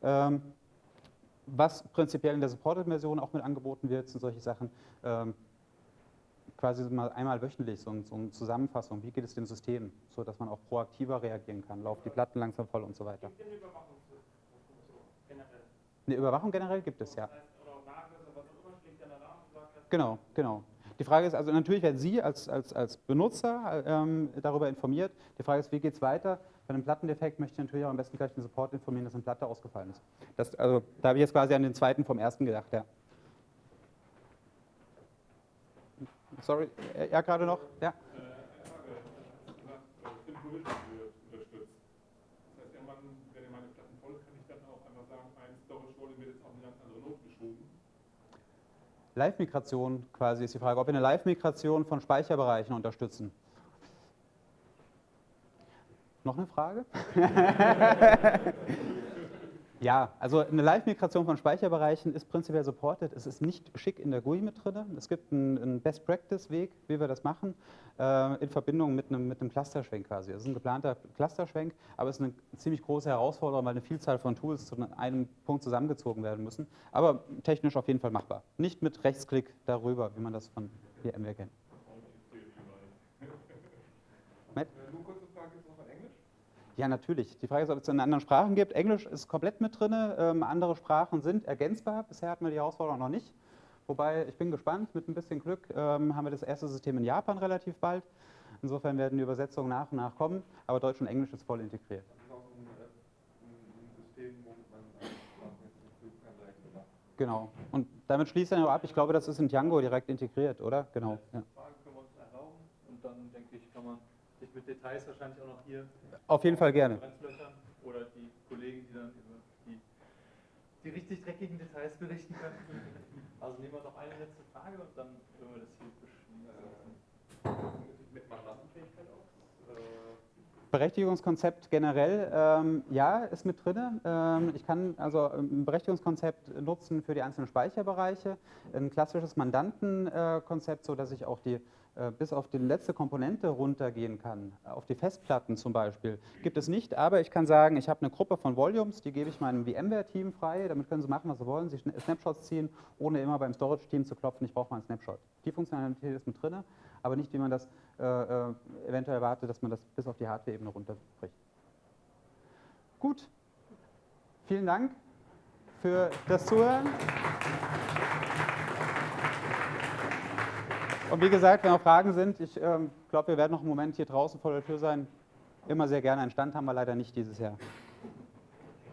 Was prinzipiell in der Supported-Version auch mit angeboten wird, sind solche Sachen, quasi mal einmal wöchentlich so eine Zusammenfassung, wie geht es dem System, so dass man auch proaktiver reagieren kann, laufen die Platten langsam voll und so weiter. Gibt es eine Überwachungsfunktion generell? Eine Überwachung generell gibt es, ja. Das heißt, oder auch Nageln, was auch immer, schlägt der Alarm und sagt, das Genau, genau. Die Frage ist, also natürlich werden Sie als Benutzer darüber informiert. Die Frage ist, wie geht es weiter? Bei einem Plattendefekt möchte ich natürlich auch am besten gleich den Support informieren, dass eine Platte ausgefallen ist. Also, da habe ich jetzt quasi an den zweiten vom ersten gedacht, ja. Sorry, ja, gerade noch? Ja. Eine Frage, Thin Provision wird unterstützt. Das heißt, irgendwann, wenn ihr meine Platten voll, kann ich dann auch einfach sagen, ein Storage Volume wird jetzt auf eine ganz andere Node geschoben. Live-Migration quasi ist die Frage, ob wir eine Live-Migration von Speicherbereichen unterstützen. Noch eine Frage? Ja, also eine Live-Migration von Speicherbereichen ist prinzipiell supported. Es ist nicht schick in der GUI mit drin. Es gibt einen Best-Practice-Weg, wie wir das machen, in Verbindung mit einem Clusterschwenk quasi. Es ist ein geplanter Clusterschwenk, aber es ist eine ziemlich große Herausforderung, weil eine Vielzahl von Tools zu einem Punkt zusammengezogen werden müssen. Aber technisch auf jeden Fall machbar. Nicht mit Rechtsklick darüber, wie man das von VMware kennt. Matt? Nur kurze Frage, gibt es noch in Englisch? Ja, natürlich. Die Frage ist, ob es in anderen Sprachen gibt. Englisch ist komplett mit drin, andere Sprachen sind ergänzbar. Bisher hatten wir die Herausforderung noch nicht. Wobei, ich bin gespannt, mit ein bisschen Glück haben wir das erste System in Japan relativ bald. Insofern werden die Übersetzungen nach und nach kommen, aber Deutsch und Englisch ist voll integriert. Das ist auch ein System, womit man Sprachverfügung kann direkt machen. Genau. Und damit schließt er noch ab, ich glaube, das ist in Django direkt integriert, oder? Genau. Ja. Fragen können wir uns erlauben und dann denke ich, kann man sich mit Details wahrscheinlich auch noch hier Auf jeden Fall gerne. Referenzlöchern oder die Kollegen, die dann über die richtig dreckigen Details berichten können. Also nehmen wir noch eine letzte Frage und dann können wir das hier beschließen. Mit Mandantenfähigkeit auch? Berechtigungskonzept generell, ja, ist mit drin. Ich kann also ein Berechtigungskonzept nutzen für die einzelnen Speicherbereiche. Ein klassisches Mandantenkonzept, so dass ich auch bis auf die letzte Komponente runtergehen kann, auf die Festplatten zum Beispiel, gibt es nicht, aber ich kann sagen, ich habe eine Gruppe von Volumes, die gebe ich meinem VMware-Team frei, damit können sie machen, was sie wollen, sich Snapshots ziehen, ohne immer beim Storage-Team zu klopfen, ich brauche mal einen Snapshot. Die Funktionalität ist mit drin, aber nicht, wie man das eventuell erwartet, dass man das bis auf die Hardware-Ebene runterbricht. Gut, vielen Dank für das Zuhören. Und wie gesagt, wenn noch Fragen sind, ich glaube, wir werden noch einen Moment hier draußen vor der Tür sein. Immer sehr gerne. Einen Stand haben wir leider nicht dieses Jahr.